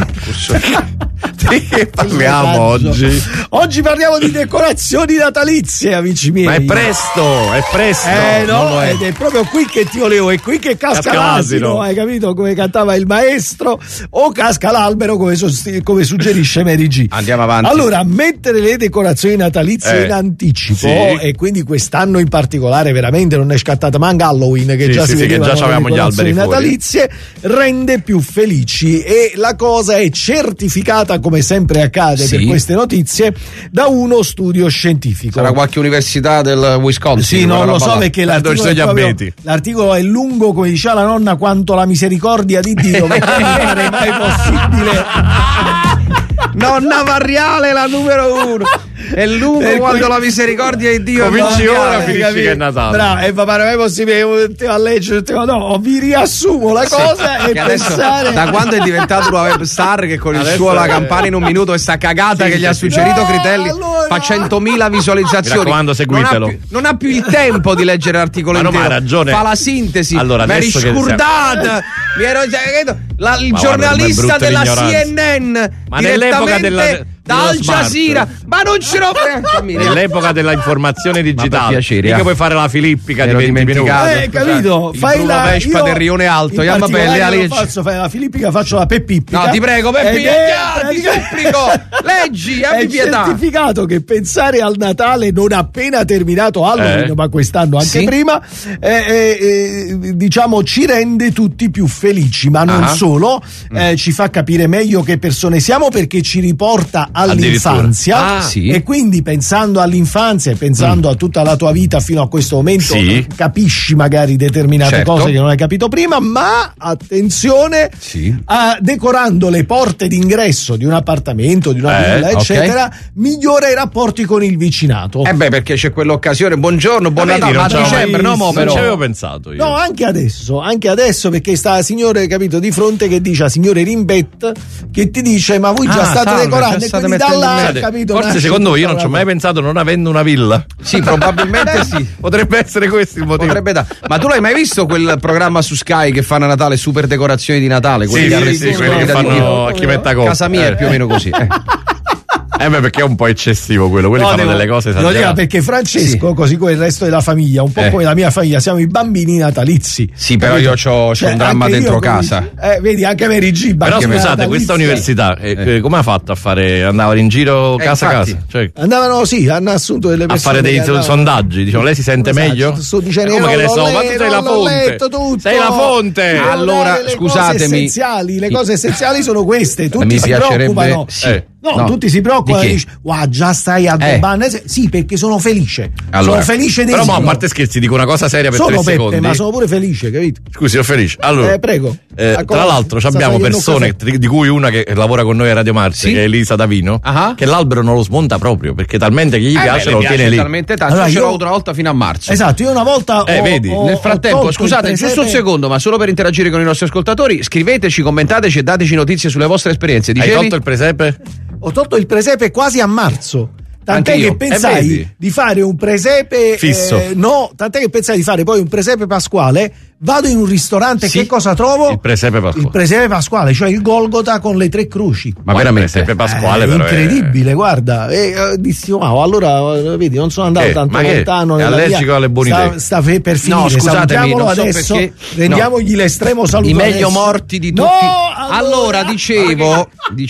Di che parliamo oggi? Oggi parliamo di decorazioni natalizie, amici miei. Ma è presto. No, ed è proprio qui che ti volevo, è qui che casca l'asino, hai capito? Come cantava il maestro, o casca l'albero, come suggerisce Mary G. Andiamo avanti. Allora, mettere le decorazioni natalizie in anticipo, e quindi quest'anno in particolare veramente non è scattata manca Halloween, che già si vedevano che già avevamo gli alberi natalizie, rende più felici, e la cosa è certificata come come sempre accade per queste notizie, da uno studio scientifico. Sarà qualche università del Wisconsin? Sì, non lo so perché l'articolo è lungo, come diceva la nonna, quanto la misericordia di Dio, perché non pare mai possibile. Nonna Varriale, la numero 1. È lungo quando la misericordia di Dio. Cominci ora, finisci che è Natale. Bravo, e va bene, è possibile a leggere, no, vi riassumo la cosa e pensare. Da quando è diventato una web star che con il suo La campana in un minuto e sta cagata che gli ha suggerito Critelli fa 100.000 visualizzazioni. Mi raccomando, seguitelo. Non ha più il tempo di leggere l'articolo intero. Ma ha ragione. Fa la sintesi. Allora, mi eri scordata. Il giornalista della CNN. Ma nell'epoca da Al Jazeera, ma non ce l'ho nell'epoca della informazione digitale, mica puoi fare la filippica di 20 minuti. Capito? Fai la Vespa del Rione Alto, faccio la filippica, faccio la peppippica. No, ti prego, Peppi, ti supplico, leggi, abbi pietà. È certificato che pensare al Natale non appena terminato Halloween, ma quest'anno anche prima, diciamo ci rende tutti più felici, ma non solo, ci fa capire meglio che persone siamo, perché ci riporta all'infanzia e quindi pensando all'infanzia e pensando a tutta la tua vita fino a questo momento capisci magari determinate cose che non hai capito prima, ma attenzione, decorando le porte d'ingresso di un appartamento, di una villa eccetera, migliora i rapporti con il vicinato. Perché c'è quell'occasione, buongiorno, buon Natale, ma a dicembre non ci avevo pensato io. No, anche adesso perché sta signore, capito, di fronte che dice a signore Rimbet, che ti dice ma voi già state decorando, da là, capito? Forse secondo me io non ci ho mai pensato, non avendo una villa. Sì, probabilmente sì. Potrebbe essere questo il motivo. Ma tu l'hai mai visto quel programma su Sky che fanno a Natale, super decorazioni di Natale? Quelli che fanno a chi metta cosa. Casa mia è più o meno così. Perché è un po' eccessivo quello, quelli fanno delle cose esagerate. Perché Francesco, così come il resto della famiglia, un po' come la mia famiglia, siamo i bambini natalizi. Sì, però io c'ho un dramma dentro casa. Vedi, anche Mary G. Però scusate, questa università come ha fatto a fare? Andavano in giro casa a casa? Cioè, andavano, hanno assunto delle persone a fare dei sondaggi, diciamo, lei si sente meglio? Sto dicendo, come che ne so, ma tu sei la fonte. Sei la fonte. Allora, scusatemi. Le cose essenziali sono queste, tutti si preoccupano. No, tutti si preoccupano e dici, già stai a Deban. Sì, perché sono felice. Sono felice però a parte scherzi, dico una cosa seria per 3 secondi. Ma sono pure felice, capito? Scusi, sono felice. Allora, prego. Tra l'altro abbiamo persone, di cui una che lavora con noi a Radio Marte, che è Elisa Davino, che l'albero non lo smonta proprio, perché talmente che gli piace lo tiene lì. Talmente tanto, allora, ce l'ho avuto una volta fino a marzo. Esatto, io una volta vedi, nel frattempo, scusate, giusto un secondo, ma solo per interagire con i nostri ascoltatori, scriveteci, commentateci e dateci notizie sulle vostre esperienze. Hai tolto il presepe? Ho tolto il presepe quasi a marzo. Tant'è che pensai di fare un presepe fisso. Tant'è che pensai di fare poi un presepe pasquale. Vado in un ristorante, che cosa trovo? Il presepe pasquale. Il presepe pasquale, cioè il Golgota con le 3 croci. Ma veramente? Il presepe pasquale, però incredibile, guarda. Dissi, allora vedi, non sono andato tanto lontano. È allergico alle buone idee. Sta per finire. No, scusatemi, non so adesso. Perché, rendiamogli l'estremo saluto. I meglio morti di tutti. Allora dicevo,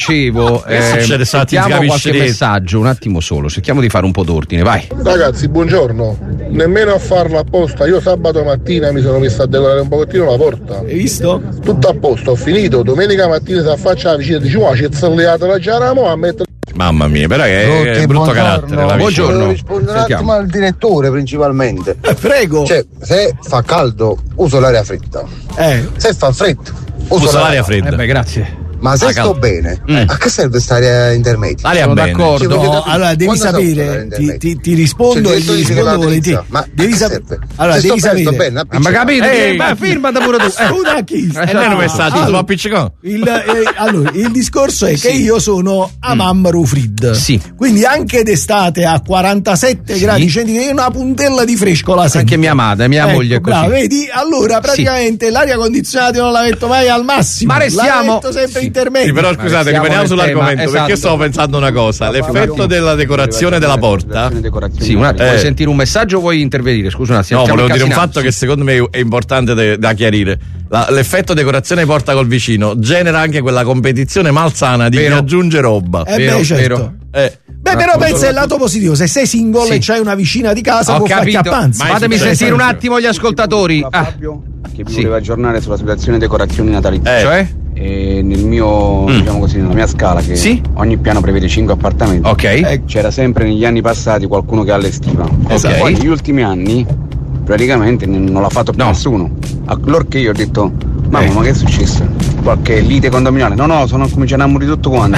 sentiamo qualche messaggio, un attimo solo. Cerchiamo di fare un po' d'ordine, vai. Ragazzi, buongiorno. Nemmeno a farlo apposta. Io sabato mattina mi sono messo a decorare un pochettino la porta. Hai visto? Tutto a posto, ho finito. Domenica mattina si affaccia la vicina e dice: c'è zalleata la giaramo a mettere. Mamma mia, però è brutto carattere. Buongiorno. Rispondo un attimo al direttore principalmente. Prego. Cioè, se fa caldo uso l'aria fritta. Se fa freddo uso l'aria fredda. Grazie. Ma se sto bene, a che serve stare intermedia? Sono d'accordo. Allora devi sapere, ti rispondo e ti rispondo volentieri. Ma devi sapere. Allora devi sapere. Bene, ma capito? Firma da pure tu. Un messaggio su appiccico. Allora, il discorso è che io sono a Mammaro Frid. Sì. Quindi anche d'estate a 47 gradi centigradi una puntella di fresco la sento. Anche mia madre, mia moglie è così. Bravo, vedi? Allora praticamente l'aria condizionata non la metto mai al massimo. Ma restiamo. La metto sempre intermedio. Sì, però scusate, rimaniamo sull'argomento, perché stavo pensando una cosa. L'effetto della decorazione della porta. Sì, un attimo, vuoi sentire un messaggio o vuoi intervenire? Scusa un attimo. No, volevo dire un fatto che secondo me è importante da chiarire. L'effetto decorazione porta col vicino genera anche quella competizione malsana di chi aggiunge roba. Certo. Però pensa il lato positivo, se sei single e c'hai una vicina di casa può fare cappanza. Fatemi sentire un attimo gli ascoltatori. Fabio che vi voleva aggiornare sulla situazione decorazioni natalizie. Cioè? e nel mio, diciamo così, nella mia scala, che ogni piano prevede 5 appartamenti, c'era sempre negli anni passati qualcuno che allestiva. Poi negli ultimi anni praticamente non l'ha fatto più nessuno. Allorché io ho detto: mamma, ma che è successo? Qualche lite condominiale? No, sono cominciato a morire tutto quanto.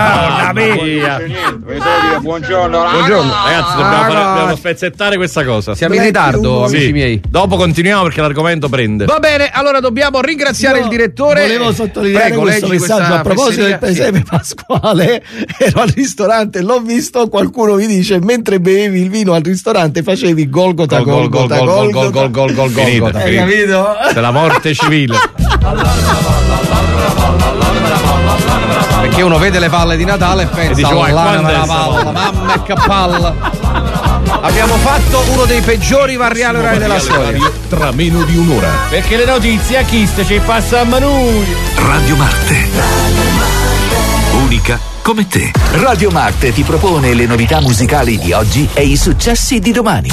Buongiorno ragazzi, dobbiamo spezzettare questa cosa. Siamo in ritardo, amici miei. Dopo continuiamo perché l'argomento prende. Va bene, allora dobbiamo ringraziare il direttore. Volevo sottolineare questo messaggio a proposito del presepe pasquale. Ero al ristorante, l'ho visto, qualcuno mi dice: mentre bevevi il vino al ristorante facevi Golgota. Hai capito? È la morte civile. Perché uno vede le palle di Natale e pensa: dice, la palla, mamma che palla. Abbiamo fatto uno dei peggiori variali orari della storia. Tra meno di un'ora. Perché le notizie a chi ci passiamo noi. Radio Marte. Unica come te. Radio Marte ti propone le novità musicali di oggi e i successi di domani.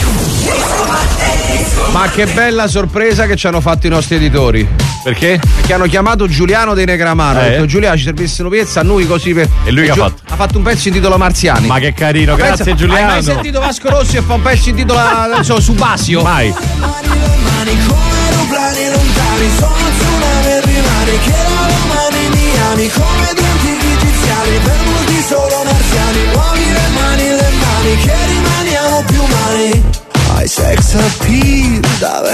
Ma che bella sorpresa che ci hanno fatto i nostri editori. Perché? Perché hanno chiamato Giuliano dei Negramaro. Ha detto: Giuliano, ci servisse una pizza a noi così per... E lui che ha fatto? Ha fatto un pezzo intitolato Marziani. Ma che carino, grazie Giuliano. Hai mai sentito Vasco Rossi e fa un pezzo intitolato Subasio? Mai. Le mani come aeroplani lontani, sono tsunami e rimani che la mani miami come due antichi egiziani, per molti solo marziani, muovi le mani che rimaniamo più umani. Hai sex appeal da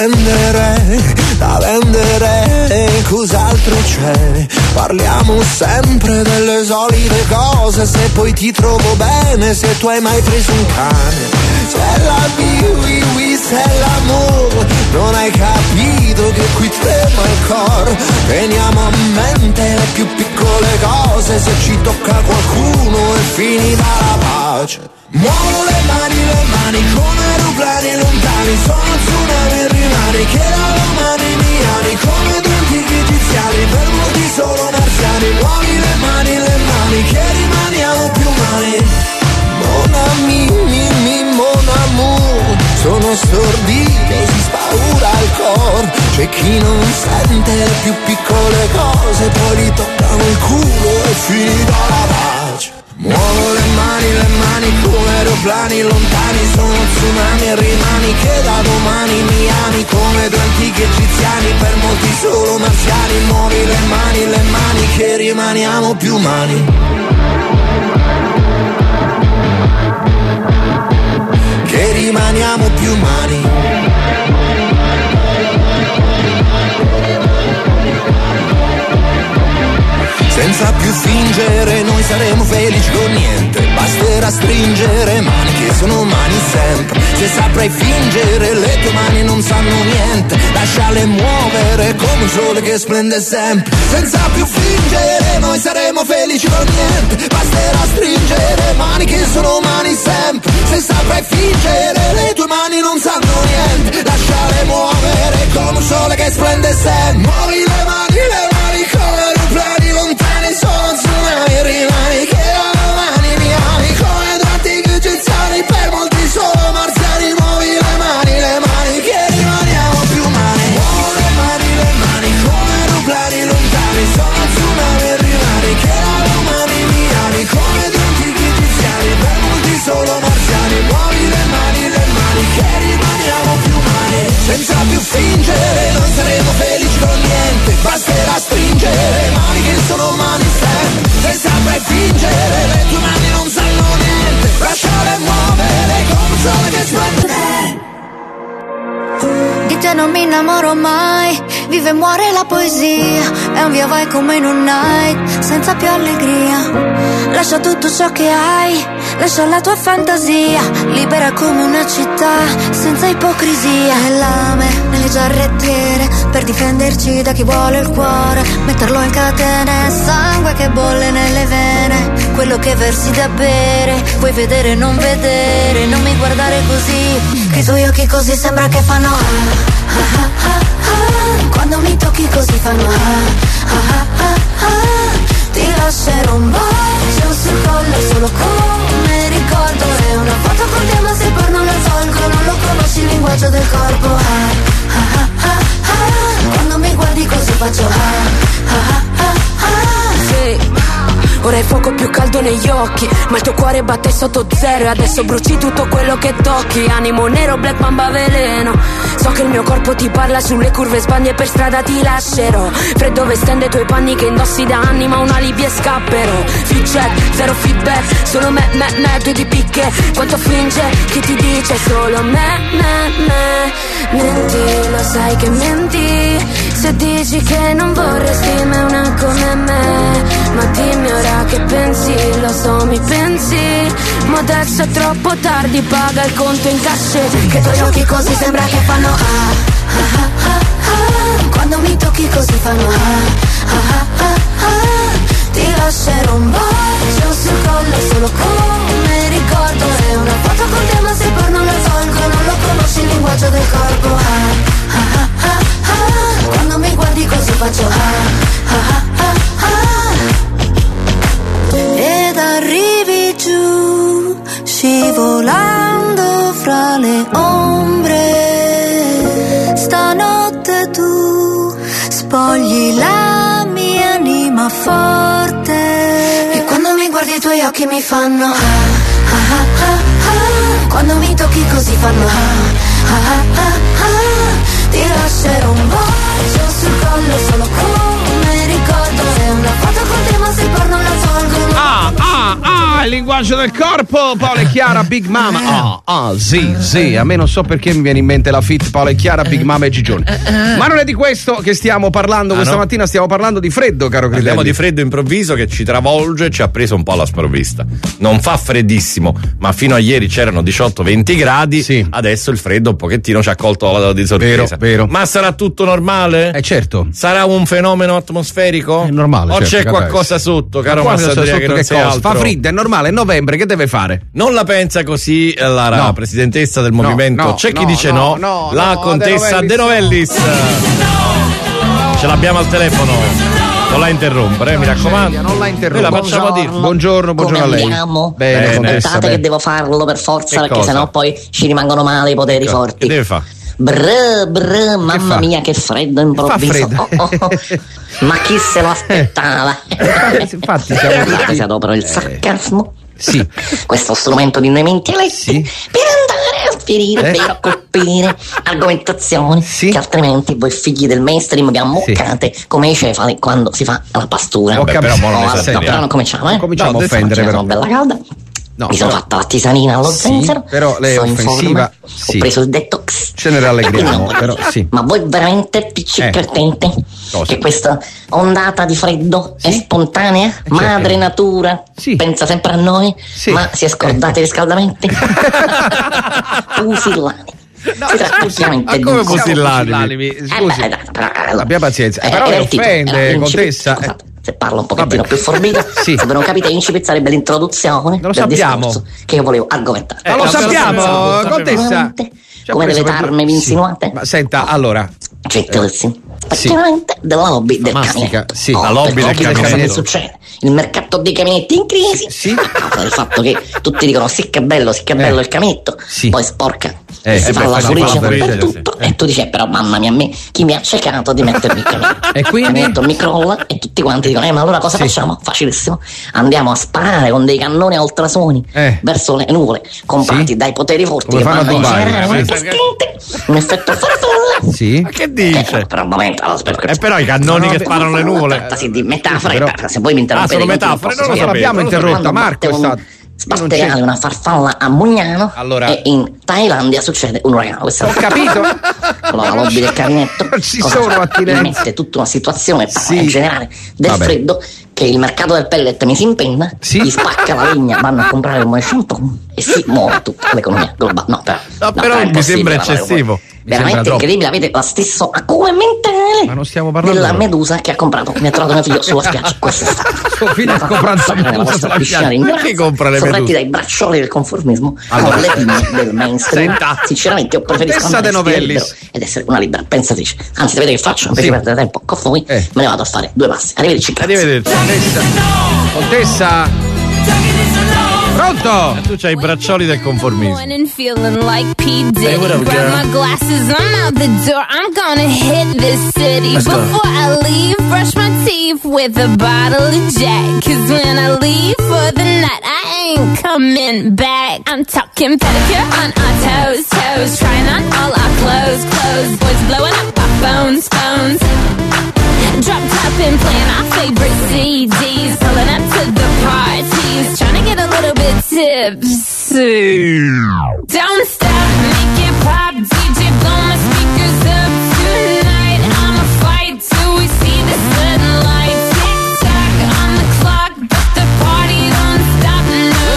vendere, cos'altro c'è? Parliamo sempre delle solite cose, se poi ti trovo bene, se tu hai mai preso un cane. C'è la oui, c'è l'amore, non hai capito che qui trema il cor. Teniamo a mente le più piccole cose, se ci tocca qualcuno è finita la pace. Muovo le mani come aeroplani lontani, sono tsunami e rimani che la mani miani come due antichi egiziani, per molti solo marziani, muovi le mani che rimaniamo più umani. Mon ami, mon amour, sono stordite, si spaura il cor. C'è chi non sente le più piccole cose, poi gli toccano il culo e finita la pace. Muovo le mani come aeroplani lontani, sono tsunami e rimani che da domani mi ami come due antichi egiziani, per molti solo marziani, muovi le mani che rimaniamo più umani. Che rimaniamo più umani. Senza più fingere noi saremo felici con niente, basterà stringere mani che sono mani sempre. Se saprai fingere le tue mani non sanno niente, lasciale muovere come un sole che splende sempre. Senza più fingere noi saremo felici con niente, basterà stringere mani che sono mani sempre. Se saprai fingere le tue mani non sanno niente, lasciale muovere come un sole che splende sempre. Muovi le mani come aeroplani lontani, sono tsunami e rimani che domani mi ami come due antichi egiziani, per molti solo marziani, muovi le mani che rimaniamo più umani. Muovo le mani come aeroplani lontani, sono tsunami e rimani che domani mi ami come due antichi egiziani, per molti solo marziani, muovi le mani che rimaniamo più umani. Senza più fingere noi saremo felici con niente, basterà stringere mani che sono mani sempre. Se saprai fingere le tue mani non sanno niente, lasciale muovere come un sole che splende. Di te non mi innamoro mai, vive e muore la poesia, è un via vai come in un night, senza più allegria. Lascia tutto ciò che hai, lascia la tua fantasia, libera come una città, senza ipocrisia. E lame nelle giarrettiere, per difenderci da chi vuole il cuore, metterlo in catene, sangue che bolle nelle vene, quello che versi da bere, vuoi vedere non vedere, non mi guardare così, che i tuoi occhi così sembra che fanno quando mi tocchi così fanno ti lascerò un bacio sul collo solo come ricordo, è una foto con te ma se poi non la tolgo, non lo conosci il linguaggio del corpo quando mi guardi così faccio negli occhi, ma il tuo cuore batte sotto zero e adesso bruci tutto quello che tocchi. Animo nero, black mamba veleno. So che il mio corpo ti parla, sulle curve sbagli e per strada ti lascerò. Freddo vestendo i tuoi panni che indossi da anni, ma un alibi e scapperò. Feedback, zero feedback, solo me, due di picche. Quanto finge chi ti dice solo me. Menti, lo sai che menti, se dici che non vorresti mai una come me. Ma dimmi ora che pensi, lo so mi pensi, ma adesso è troppo tardi, paga il conto in cash. Che i tuoi occhi così sembra che fanno quando mi tocchi così fanno ti lascerò un bacio sul collo solo come ricordo. È una foto con te ma se poi non la tolgo, non lo conosci il linguaggio del corpo. Quando mi guardi così faccio ed arrivi giù scivolando fra le ombre. Stanotte tu spogli la mia anima forte e quando mi guardi i tuoi occhi mi fanno quando mi tocchi così fanno ti lascerò un bacio sul collo solo come ricordo. È una foto con te ma se poi non la tolgo. Il linguaggio del corpo, Paola e Chiara, Big Mama. Sì, a me non so perché mi viene in mente la fit Paola e Chiara, Big Mama e Gigione. Ma non è di questo che stiamo parlando questa mattina, stiamo parlando di freddo, caro Critelli. Parliamo di freddo improvviso che ci travolge e ci ha preso un po' alla sprovvista. Non fa freddissimo, ma fino a ieri c'erano 18-20 gradi, sì. Adesso il freddo un pochettino ci ha colto di sorpresa. Vero. Ma sarà tutto normale? Certo. Sarà un fenomeno atmosferico? È normale. O c'è qualcosa sotto, caro Massandria, che non sei altro? Fa freddo, è normale, è novembre, che deve fare? Non la pensa così la presidentessa del movimento? C'è chi dice la contessa De Novellis. Ce l'abbiamo al telefono. Non la interrompere, mi raccomando. Non la interrompere. La facciamo dire. Buongiorno a lei. Bene, aspettate che devo farlo per forza, perché sennò poi ci rimangoano male i poteri forti. Che deve fare? Mamma mia, che freddo improvviso. Ma chi se lo aspettava? Infatti scusate se adopero il sarcasmo. Sì. Questo strumento di noi mentialetti per andare a sferire, per colpire argomentazioni che altrimenti voi figli del mainstream vi ammoccate come i cefali quando si fa la pastura. Però non cominciamo, cominciamo a offendere, sono bella calda. Mi sono fatta la tisanina allo zenzero. Però lei è offensiva. Ho preso il detox. Ce ne rallegriamo, però sì. Ma voi veramente piccicatente che questa ondata di freddo è spontanea? Madre natura pensa sempre a noi, ma si è scordata i riscaldamenti? Pusillani. Ma come Pusillani? Scusi, abbia pazienza. Però le offende, contessa. Se parlo un pochettino più forbito, se voi non capite, incipit sarebbe l'introduzione del discorso che io volevo argomentare. Ma lo sappiamo, contessa. Come delle tarme vi insinuate? Ma senta, allora, effettivamente della lobby del caminetto. La lobby del caminetto. Che succede? Il mercato dei caminetti in crisi a causa del fatto che tutti dicono sì che bello il caminetto, poi sporca e si fa la fuorigia per tutto e tu dici però mamma mia, a me chi mi ha accecato di mettermi il caminetto e quindi il caminetto mi crolla e tutti quanti dicono ma allora cosa facciamo? Facilissimo, andiamo a sparare con dei cannoni a ultrasuoni verso le nuvole comprati dai poteri forti che vanno a generare un effetto farfalla. Ma che dice? Per un momento però i cannoni che sparano le nuvole trattasi di metafore, se voi mi interrompete sono metafore, non lo l'abbiamo interrotta, Marco è stato sbattereale una farfalla a Mugnano e in Thailandia succede un uragano. Ho capito. La lobby del caminetto mette tutta una situazione in generale del freddo che il mercato del pellet mi si impenna, gli spacca la legna, vanno a comprare un shampoo e si muove tutta l'economia globale. Però mi sembra eccessivo. Veramente incredibile, avete la stessa acume mentale ma non stiamo parlando della medusa che ha comprato, mi ha trovato mio figlio sulla spiaggia quest'estate. Suo figlio ha comprato la medusa sulla spiaggia. Chi compra le meduse? Dai braccioli del conformismo alle pinne del mainstream. Sinceramente io preferisco andare libero ed essere una libera pensatrice. Anzi, sapete che faccio? Invece di perdere tempo con voi, me ne vado a fare 2 passi. Arrivederci. Contessa. Pronto? Tu c'hai i braccioli del conformismo. Feeling like P. Diddy. Grab my glasses, I'm out the door. I'm gonna hit this city. Before I leave, brush my teeth with a bottle of Jack. 'Cause when I leave for the night, I ain't coming back. I'm talking pedicure on our toes, toes. Trying on all our clothes, clothes. Boys blowing up our phones, phones. Drop top and playing our favorite CDs. Pulling up to the parties. Trying to get a little bit tipsy. Don't stop, make it pop. DJ, blow my speakers up tonight. I'ma fight till we see the sunlight. Tick tock on the clock, but the party don't stop. No.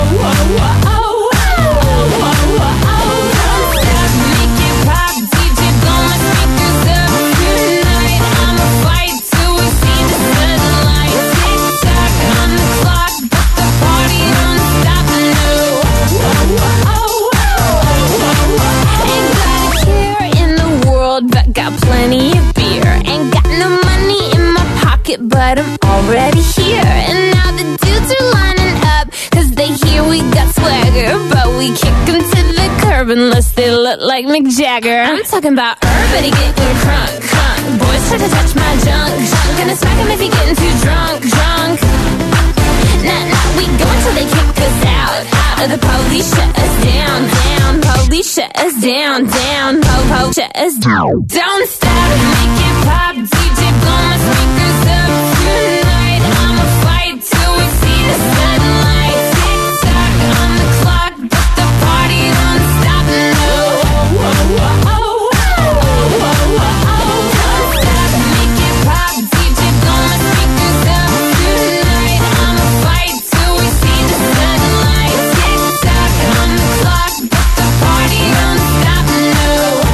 Don't stop, make it pop. DJ, blow my speakers up tonight. I'ma fight till we see the sunlight. Tick tock on the clock, but the party don't stop. No. Ain't got a care in the world, but got plenty of beer. Ain't got no money in my pocket, but I'm already here. And now the dudes are lining up, 'cause they hear we got swagger. But we kick them to the curb unless they look like Mick Jagger. I'm talking about everybody getting crunk, crunk. Boys try to touch my junk, junk. Gonna smack him if he getting too drunk, drunk. Nah, we go until they kick us out. The police shut us down, down. Police shut us down, down. Po, shut us down. Don't stop, make it pop. DJ, blow my speakers up tonight. I'ma fight till we see the sunlight. Tick tock on the clock, but the party don't stop. No. Don't stop, make it pop. DJ, blow my speakers up tonight. I'ma fight till we see the sunlight. Tick tock on the clock, but the party don't stop. No.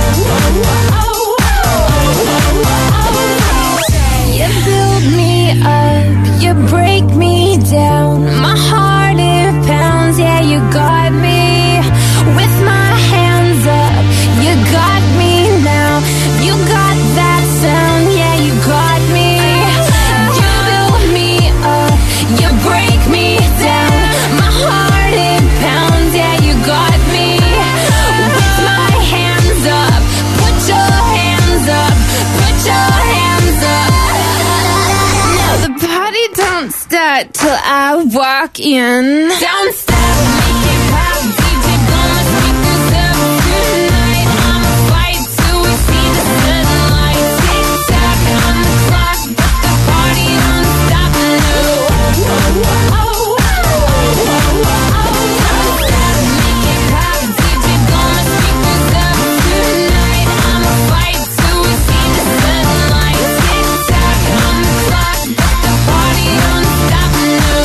You build me up, you break me down. My heart it pounds, yeah, you got me with my hands up. You got me now, you got that sound, yeah, you got me. You build me up, you break me down. My heart it pounds, yeah, you got me with my hands up. Put your hands up, put your hands up. Now the party don't start till I walk in. Don't stop, make it pop. DJ, blow my speakers up tonight. I'ma fight till we see the sunlight. Tick tock on the clock, but the party don't stop. No. Don't stop, make it pop. DJ, blow my speakers up tonight. I'ma fight till we see the sunlight. Tick tock on the clock, but the party don't stop. No.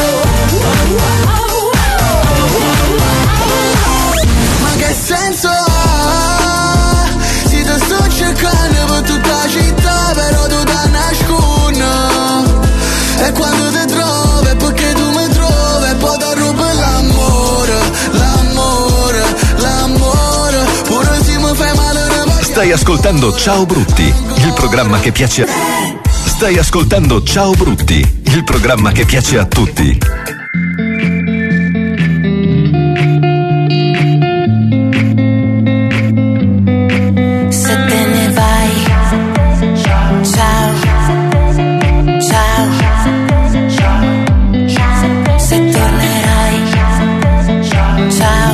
Ma che senso ha? Si te sto cercando per tutta la città, però tu da nascono. E quando ti trovi è perché tu mi trovi, e poi ti rubo l'amore, l'amore, l'amore. Pure se mi fai male. Stai ascoltando Ciao Brutti, il programma che piace a... Stai ascoltando Ciao Brutti, il programma che piace a tutti. Se te ne vai, ciao, ciao. Se tornerai, ciao, ciao.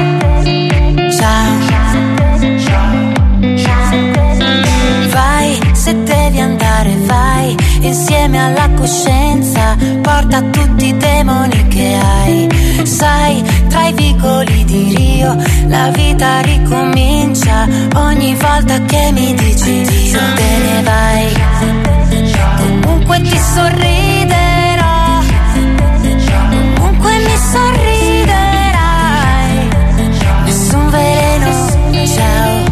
Vai, se devi andare, vai. Insieme alla coscienza, porta tutti i demoni che hai. Sai, tra i vicoli di Rio, la vita ricomincia ogni volta che mi dici se te ne vai. Comunque ti sorriderò, comunque mi sorriderai. Nessun veleno, ciao.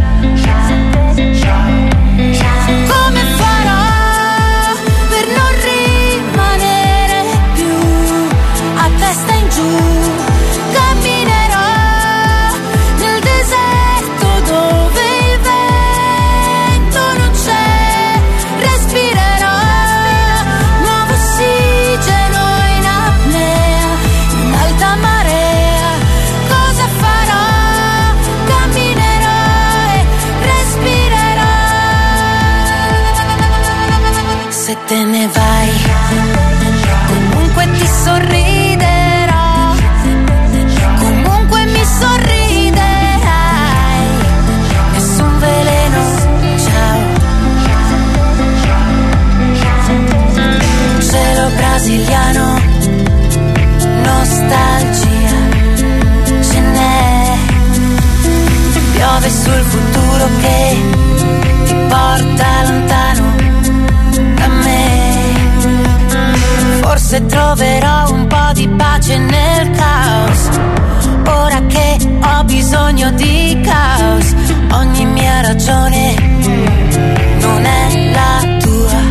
Come farò per non rimanere più a testa in giù? Camminerò nel deserto dove il vento non c'è. Respirerò nuovo sì. sul futuro che ti porta lontano da me. Forse troverò un po' di pace nel caos, ora che ho bisogno di caos. Ogni mia ragione non è la tua.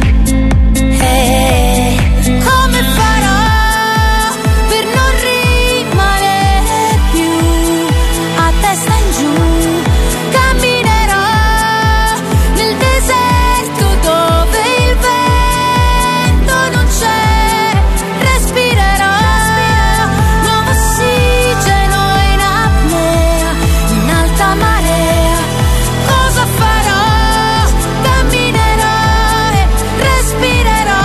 Come farò per non rimanere più a testa in giù? Camminerò nel deserto dove il vento non c'è, respirerò nuovo ossigeno in apnea, in alta marea. Cosa farò? Camminerò e respirerò.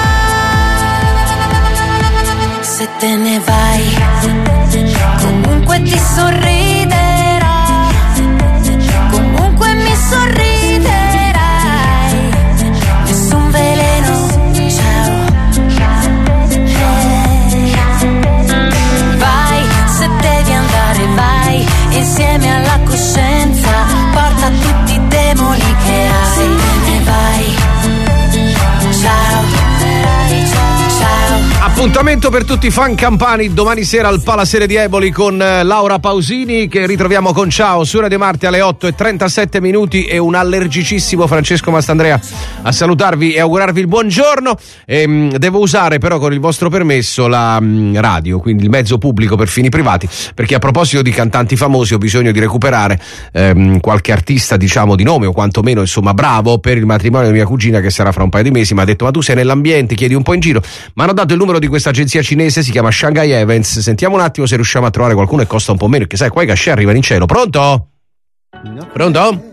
Se te ne vai, comunque ti sorriderò, comunque mi sorriderai. Nessun veleno, ciao. Vai, se devi andare vai, insieme alla coscienza, porta tutti i demoni che hai. Se te ne vai, ciao, ciao. Appuntamento per tutti i fan campani domani sera al Palasere di Eboli con Laura Pausini, che ritroviamo con Ciao su Radio Marte alle 8:37 e un allergicissimo Francesco Mastandrea a salutarvi e augurarvi il buongiorno. Devo usare però, con il vostro permesso, la radio, quindi il mezzo pubblico per fini privati, perché a proposito di cantanti famosi ho bisogno di recuperare qualche artista, diciamo, di nome o quantomeno insomma bravo per il matrimonio di mia cugina che sarà fra un paio di mesi. Mi ha detto: ma tu sei nell'ambiente, chiedi un po' in giro. Mi hanno dato il numero di questa agenzia cinese, si chiama Shanghai Events. Sentiamo un attimo se riusciamo a trovare qualcuno e costa un po' meno, che sai, qua i cachet arrivano in cielo. Pronto? Pronto?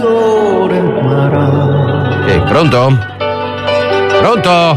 Ok, pronto? Pronto?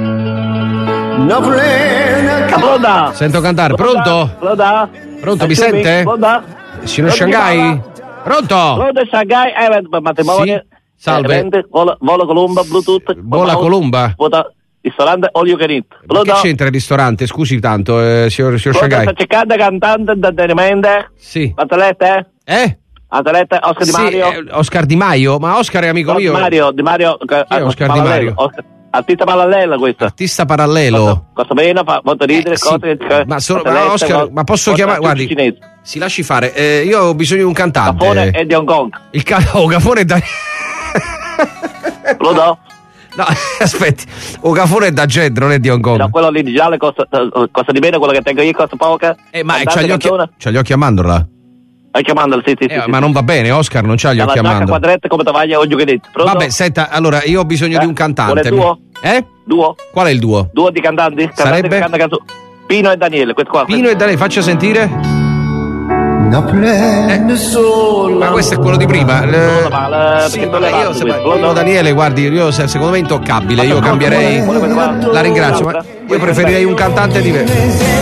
Pronto? Sento cantare. Pronto? Pronto, mi sente? Signor Shanghai? Pronto? Pronto, Shanghai Event matrimonio. Sì. Salve. Volo Colomba, Bluetooth. Vola Colomba? Ristorante all you can eat. Ma che c'entra il ristorante? Scusi tanto, signor Shanghai. Sta cercando cantante d'intrattenimento? Sì. Atleta? Atleta Oscar Di Mario? Oscar Di Maio? Ma Oscar è amico mio. Di Mario. Chi è Oscar Di Mario? Artista parallelo questo. Artista parallelo. Cosa bene, fa molto ridere, cose. Ma Oscar, ma posso chiamare? Guardi, cinese. Si lasci fare. Io ho bisogno di un cantante. Gafone è di Hong Kong. Gafone è da... Lo do? No, aspetti, Gafone è da Jed, non è di Hong Kong. No, quello originale costa di meno, quello che tengo io costa poca. Ma c'ha gli occhi a mandorla? Hai chiamandolo, sì. Ma non va bene, Oscar non c'ha gli occhi a mandorla. Quadrette come taglia oggi che detto. Vabbè, senta, allora io ho bisogno di un cantante. Duo? Duo? Qual è il duo? Duo di cantanti? Sarebbe? Pino e Daniele, questo qua. Pino e Daniele, faccia sentire. Ma questo è quello di prima. Pino Daniele, guardi, io secondo me è intoccabile. Io cambierei. La ringrazio, ma io preferirei un cantante diverso.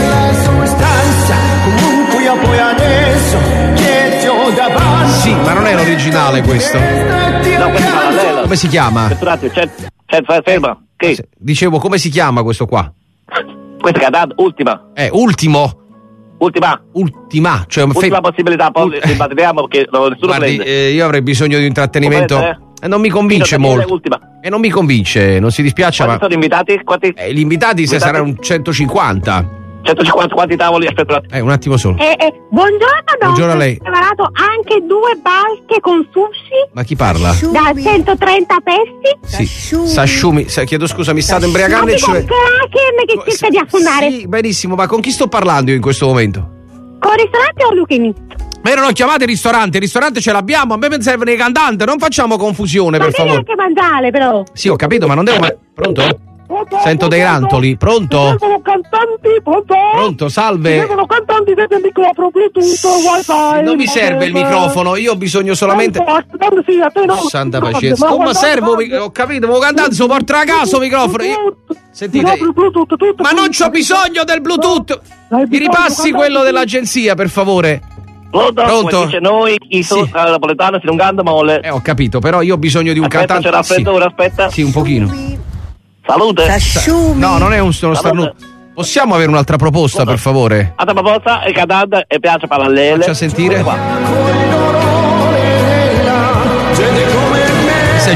Sì, ma non è l'originale questo. No, questo è parallelo. Come si chiama? Ferma. Che? Dicevo, come si chiama questo qua? Questa è cantante, ultima. Ultimo. Ultima, cioè ultima possibilità, poi ribattiamo perché nessuno prende. Io avrei bisogno di intrattenimento. Non mi convince molto. E non mi convince, non si dispiace. Quanti sono invitati? Gli invitati saranno 150. 150 quanti tavoli? Aspetta un attimo solo. Buongiorno, buongiorno a lei. Ho preparato anche 2 barche con sushi. Ma chi parla? Da 130 pesti. Sì. Sashimi. Chiedo scusa, mi state imbriagando. Kraken che cerca di affondare. Sì, benissimo, ma con chi sto parlando io in questo momento? Con il ristorante o Luchini? Ma io non ho chiamato il ristorante ce l'abbiamo, a me mi servono i cantanti, non facciamo confusione, per favore. Ma devi anche mangiare, però. Sì, ho capito, ma non devo Pronto? Sento dei rantoli. Pronto? Pronto, salve. Servono cantanti del microfono, Bluetooth, wifi. Non mi serve il microfono, io ho bisogno solamente. Santa pazienza. Come serve? Ho capito, ma cantanti si porta a casa il microfono. Sentite. Ma non c'ho bisogno del Bluetooth. Mi ripassi quello dell'agenzia, per favore. Pronto? Dice noi, i napoletani si non cantano male. Ho capito, però io ho bisogno di un cantante. C'è raffreddore, aspetta. Sì, un pochino. Salute. No, non è un starnuto. Possiamo avere un'altra proposta, per favore? Altra proposta, il cantante e piace parallele. Faccia sentire.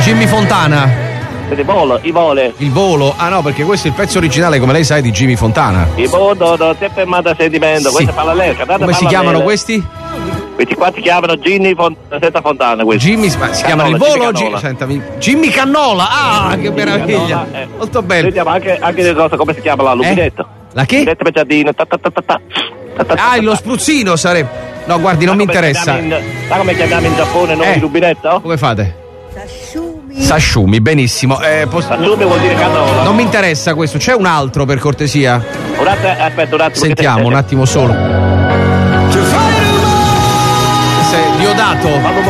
Jimmy Fontana. Il volo. Ah no, perché questo è il pezzo originale, come lei sa, di Jimmy Fontana. Il volo, si è fermato sentimento. Sì. Come si chiamano questi? Questi qua si chiamano Jimmy Fontana. Jimmy, ma si chiamano il volo? Jimmy Cannola. Ah, che meraviglia. Molto bello. Sentiamo anche cosa, come si chiama la lubinetto. La che? Lubinetto Peggiardino. Lo spruzzino sarebbe. No, guardi, non mi interessa. Sa come chiamiamo in Giappone noi il rubinetto? Come fate? Sashimi, benissimo. Sashimi vuol dire cannola. Non mi interessa questo, c'è un altro per cortesia? Aspetta un attimo. Sentiamo un attimo solo. Diodato.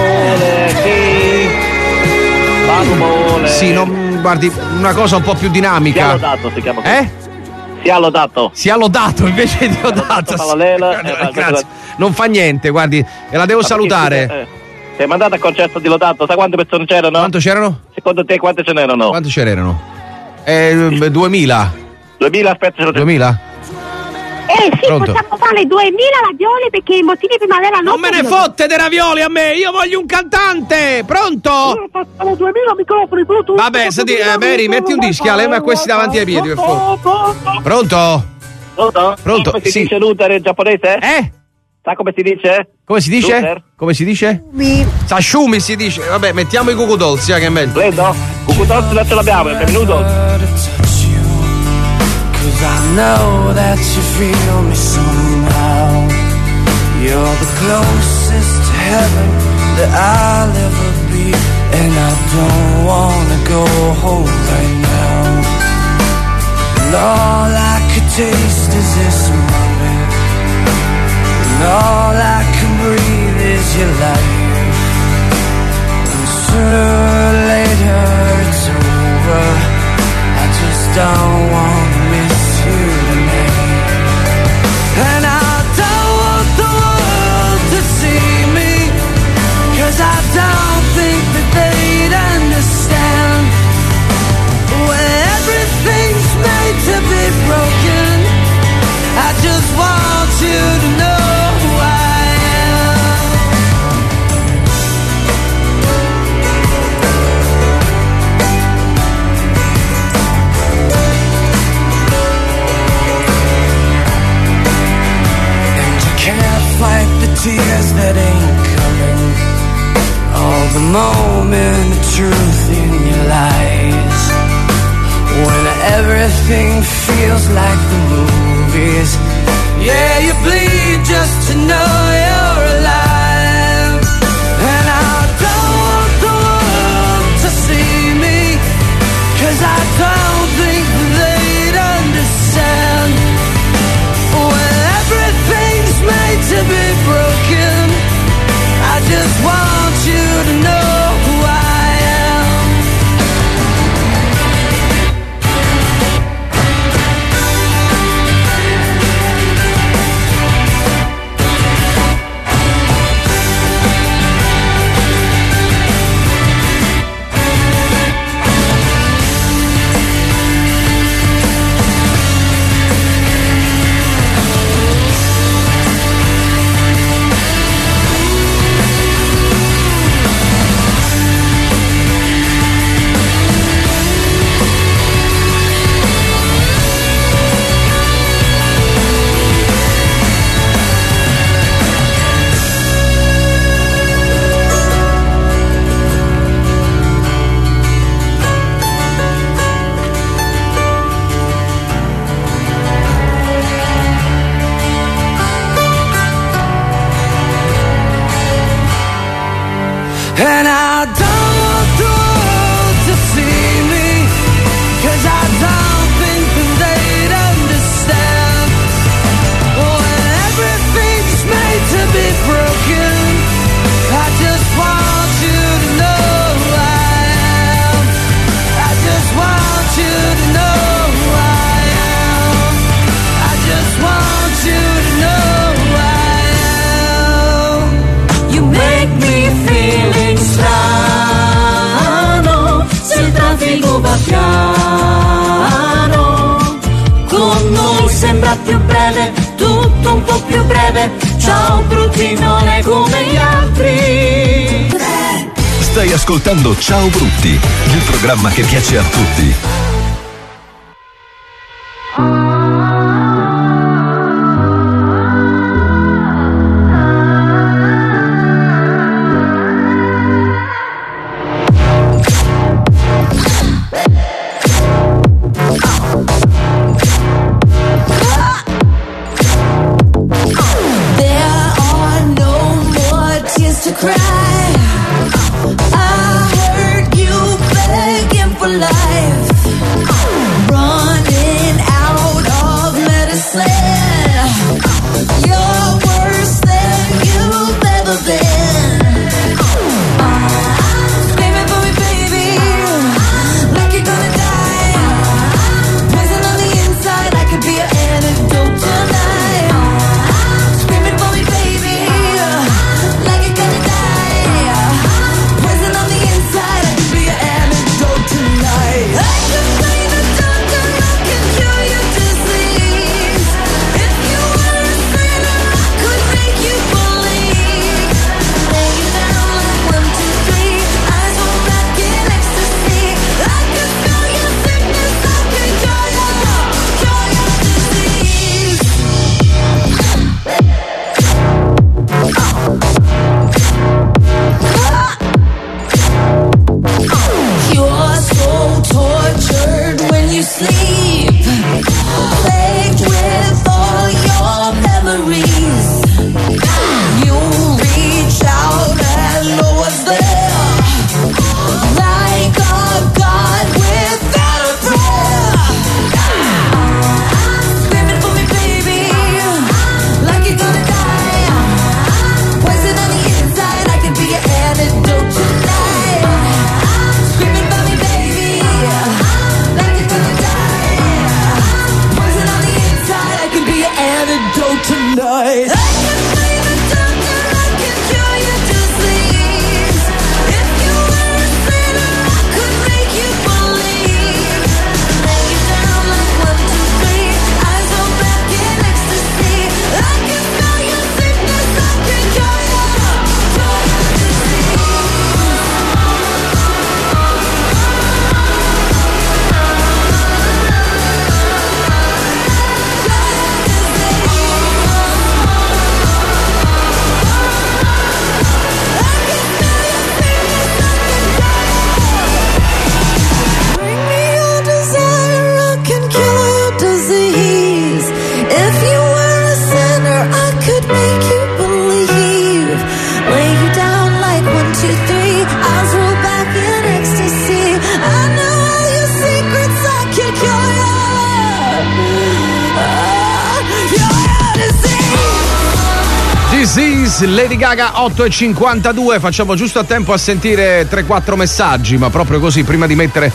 Sì, non, guardi, una cosa un po' più dinamica. Diodato si chiama. Sia lodato invece di Diodato. Grazie. Non fa niente, guardi, e la devo salutare. Sei mandato al concerto di Lodato, sai quante persone c'erano? Quanto c'erano? Secondo te quante ce n'erano? Quanto ce n'erano? 2000. 2000, aspetta, 2000? Sì, pronto? Possiamo fare 2000 ravioli perché i motivi primavera non me ne fotte dei ravioli a me, io voglio un cantante. Pronto? Facciamo 2000 microfoni Bluetooth. Vabbè, senti, Mary, metti un dischiale, ma questi davanti ai piedi, per favore. Pronto? Si dice Luther in giapponese? Sa come si dice? Come si dice? Luther? Come si dice? Sashimi si dice. Vabbè, mettiamo i Goo Dolls, che è meglio. Prendo? Goo Dolls non ce l'abbiamo, è benvenuto. Cause I know that you feel me somehow. You're the closest to heaven that I'll ever be. And I don't wanna go home right now. And all I could taste is this moment. And all I can breathe is your life. And sooner or later it's over. I just don't wanna miss you tonight. And I don't want the world to see me, 'cause I don't think that they'd understand. When everything's made to be broken, I just want you to know who I am. And you can't fight the tears that ain't coming, all the moment of truth in your lies. When everything feels like the movies, yeah, you bleed just to know you're alive. And I don't want the world to see me, 'cause I don't think they'd understand. When everything's made to be broken, I just want you to know who I am. And I don't want the world to see me, 'cause I don't think that they'd understand. When everything's made to be broken, I just want you to know who I am. I just want you to know who I am. I just want you to know who I am. You make me feel strano, se il traffico va piano, con noi sembra più breve, tutto un po' più breve. Ciao brutti, non è come gli altri. Stai ascoltando Ciao Brutti, il programma che piace a tutti. Lady Gaga 8:52, facciamo giusto a tempo a sentire 3-4 messaggi, ma proprio così, prima di mettere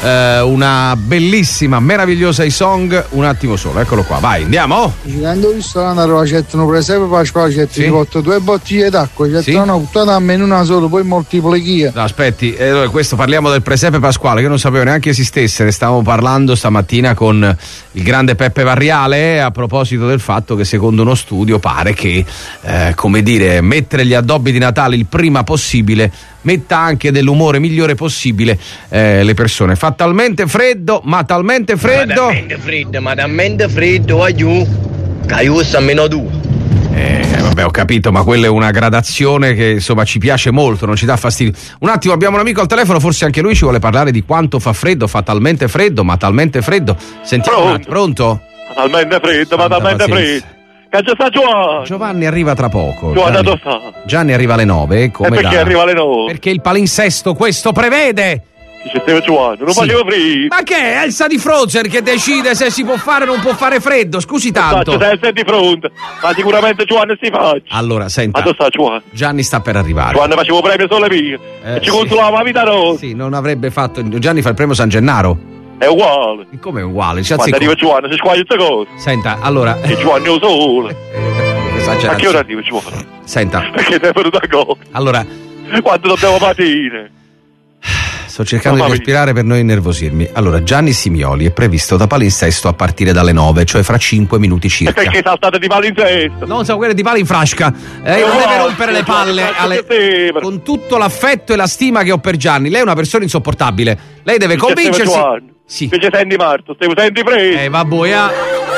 una bellissima, meravigliosa song, un attimo solo, eccolo qua, vai, andiamo. Quando ho visto la c'erano presepe pasquale, c'erano Sì. porto 2 bottiglie d'acqua, c'erano Sì. una buttata a me in una sola, poi moltiplichia. No, aspetti, questo parliamo del presepe pasquale che non sapevo neanche esistesse, ne stavamo parlando stamattina con il grande Peppe Varriale a proposito del fatto che secondo uno studio pare che, come dire, mettere gli addobbi di Natale il prima possibile metta anche dell'umore migliore possibile le persone. Fa talmente freddo, ma talmente freddo. Ma talmente freddo, aiù, caiussa a -2. Vabbè, ho capito, ma quella è una gradazione che insomma ci piace molto, non ci dà fastidio. Un attimo, abbiamo un amico al telefono, forse anche lui ci vuole parlare di quanto fa freddo, fa talmente freddo, ma talmente freddo. Sentiamo. Pronto? Talmente freddo, ma talmente freddo. Che c'è sta Giovanni? Giovanni arriva tra poco. Giovanni dove sta? Gianni arriva alle 9. Come perché arriva alle 9? Perché il palinsesto questo prevede. C'è Giovanni, non facevo freddo. Ma che è Elsa di Frozen che decide se si può fare o non può fare freddo? Scusi tanto. C'è Elsa di fronte, ma sicuramente Giovanni si faccia. Allora, senta. Ma dove sta Giovanni? Gianni sta per arrivare. Giovanni facevo premio sole mie. E ci consolava la vita rossa. Sì, non avrebbe fatto. Gianni fa il premio San Gennaro. È uguale. Come è uguale? Quando arriva Giovanni si squaglia queste cose. Senta, allora. E Giovanni lo sole. Esagerazione. A che ora arriva Giovanni? Senta. Perché ti è venuto a gol? Allora. Quando dobbiamo partire? sto cercando di respirare per non innervosirmi. Allora, Gianni Simioli è previsto da palinsesto a partire dalle 9, cioè fra 5 minuti circa. Perché saltate di palinsesto? Non so, quelle di palo in frasca. Non deve rompere le palle. Con tutto l'affetto e la stima che ho per Gianni, lei è una persona insopportabile. Lei deve convincersi. Sì. Invece senti Marto, senti preso. Vabbè.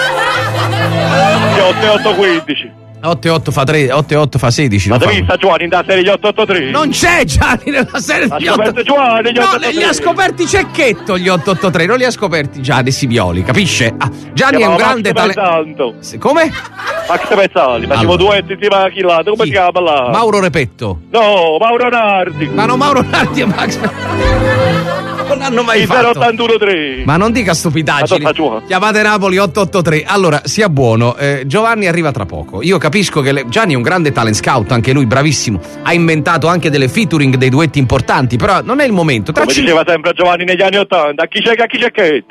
8-8-15. 8 fa 3, 8 fa 16. Ma devi sta Giovanni nella serie 883. Non c'è Gianni nella serie gli 883. Giovanni, gli 883. Li ha scoperti Cecchetto gli 883, non li ha scoperti Gianni Simioli, capisce? Gianni è un grande talento. Come? Max Pezzali, facevo duetti insieme a Chillate, come si chiama là? Mauro Repetto. No, Mauro Nardi. Ma no, Mauro Nardi e Max non hanno mai fatto 081-3. Ma non dica stupidaggini. Chiamate Napoli 883. Allora, sia buono, Giovanni arriva tra poco. Io capisco che Gianni è un grande talent scout, anche lui bravissimo, ha inventato anche delle featuring, dei duetti importanti, però non è il momento. Come diceva sempre Giovanni negli anni 80, a chi c'è che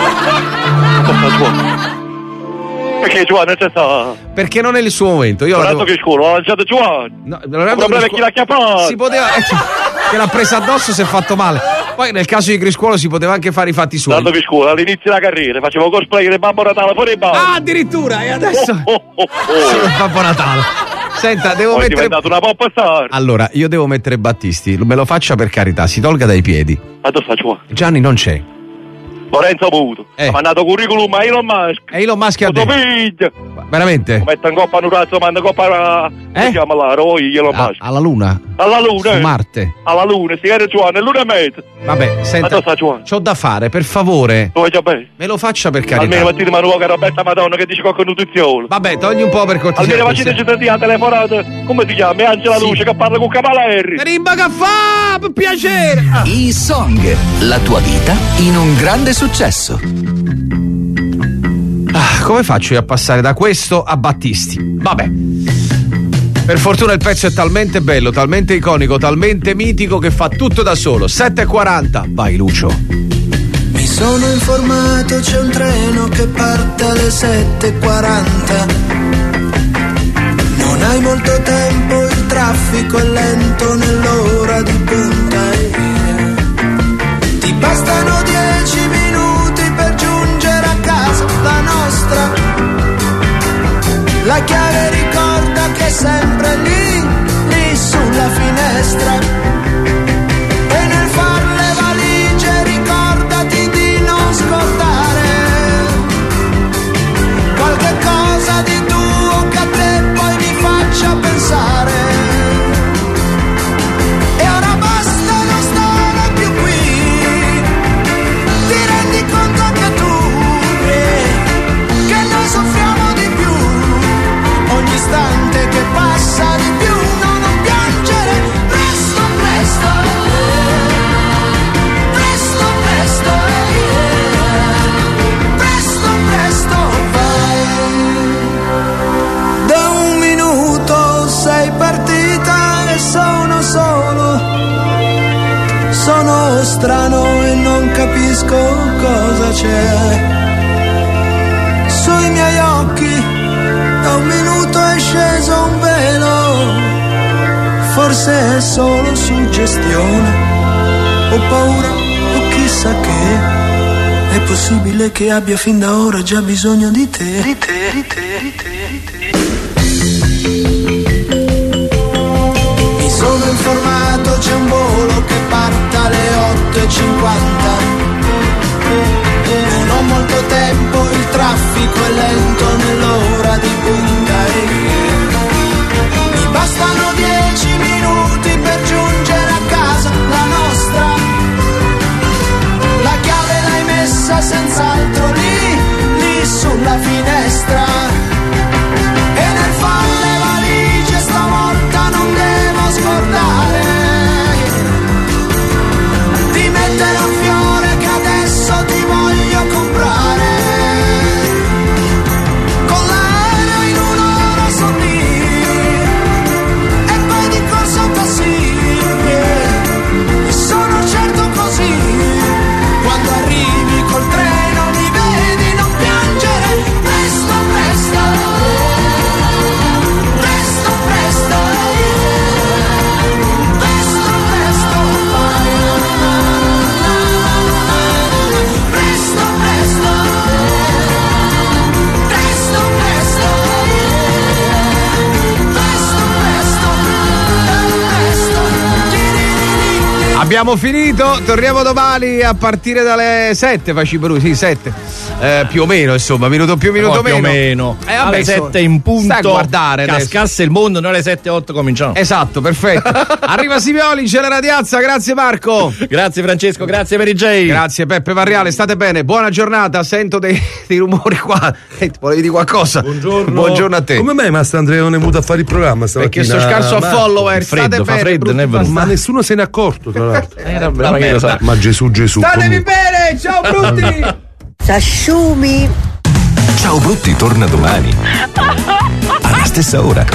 perché Giovanni c'è sta? Perché non è il suo momento. Io guardato che scuola, l'ho lanciato Giovanni. No, il problema è chi l'ha chiappato. Si poteva che l'ha presa addosso, si è fatto male. Poi nel caso di Criscuolo si poteva anche fare i fatti suoi. Tanto Criscuolo all'inizio della carriera facevo cosplay del Babbo Natale fuori ballo. Ah, addirittura, e adesso sì, il Babbo Natale. Senta, devo mettere. È diventato una pop star. Allora, io devo mettere Battisti, me lo faccia per carità, si tolga dai piedi. Ma dove sta Giovanni? Gianni non c'è. Lorenzo Muto ha mandato curriculum a Elon Musk. E Elon Musk ha detto veramente? Lo mette in coppa un razzo, manda in coppa si chiama là, Elon Musk. Alla Luna? Alla Luna. Su Marte? Alla Luna, si chiama Giovanni, è l'una e mezza. Vabbè, senta, c'ho da fare, per favore. Lo già bene? Me lo faccia per carità. Almeno mettete mano che Roberta Madonna che dice qualche nutrizione. Vabbè, togli un po' per cortesia. Almeno facete cittadina telefonata, come ti chiami? Angela Luce che parla con Cavaleri. Rimba che fa, per piacere. I Song, la tua vita in un grande successo. Come faccio io a passare da questo a Battisti? Vabbè. Per fortuna il pezzo è talmente bello, talmente iconico, talmente mitico che fa tutto da solo. 7:40, vai Lucio. Mi sono informato, c'è un treno che parte alle 7:40. Non hai molto tempo, il traffico è lento nell'ora di punta. Ti bastano 10 minuti per giungere a casa, la nostra. La chiave ricorda che è sempre lì, lì sulla finestra. E nel far le valigie ricordati di non scordare qualche cosa di tuo che a te poi mi faccia pensare. E ora basta, non stare più qui. Ti rendi conto che tu che noi soffriamo di più ogni istante che passa di più. No, non piangere, presto, presto, presto, presto, presto, presto, vai. Da un minuto sei partita e sono solo, sono strano e non capisco cosa c'è sui miei occhi. Da un minuto è sceso un velo, forse è solo suggestione, ho paura o chissà che. È possibile che abbia fin da ora già bisogno di te, di te, di te, di te, di te. Mi sono informato, c'è un volo che parte alle 8:50. Non ho molto tempo, il traffico è lento nell'ora di punta. Mi bastano 10 minuti per giungere a casa, la nostra. La chiave l'hai messa senz'altro lì, lì sulla finestra. E nel fare le valigie stavolta non devo scordare di mettere Abbiamo finito, torniamo domani a partire dalle 7, facci Bruno, sì 7. Più o meno, insomma, minuto più, minuto meno. Più o meno. Alle 7 in punto. Stai a guardare. Cascasse il mondo, noi alle 7-8 cominciamo. Esatto, perfetto. Arriva Simioli, c'è la radiazza, grazie Marco. Grazie Francesco, grazie Mary J. Grazie Peppe Varriale, state bene, buona giornata, sento dei rumori qua. Volevi dire qualcosa? Buongiorno a te. Come mai Mastro Andrea non è venuto a fare il programma stamattina? Perché sto scarso a follower, freddo, state bene. Ma nessuno se n'è accorto, tra l'altro. Vabbè, ma Gesù. Statevi bene, ciao Brutti. S'asciumi. Ciao Brutti torna domani alla stessa ora.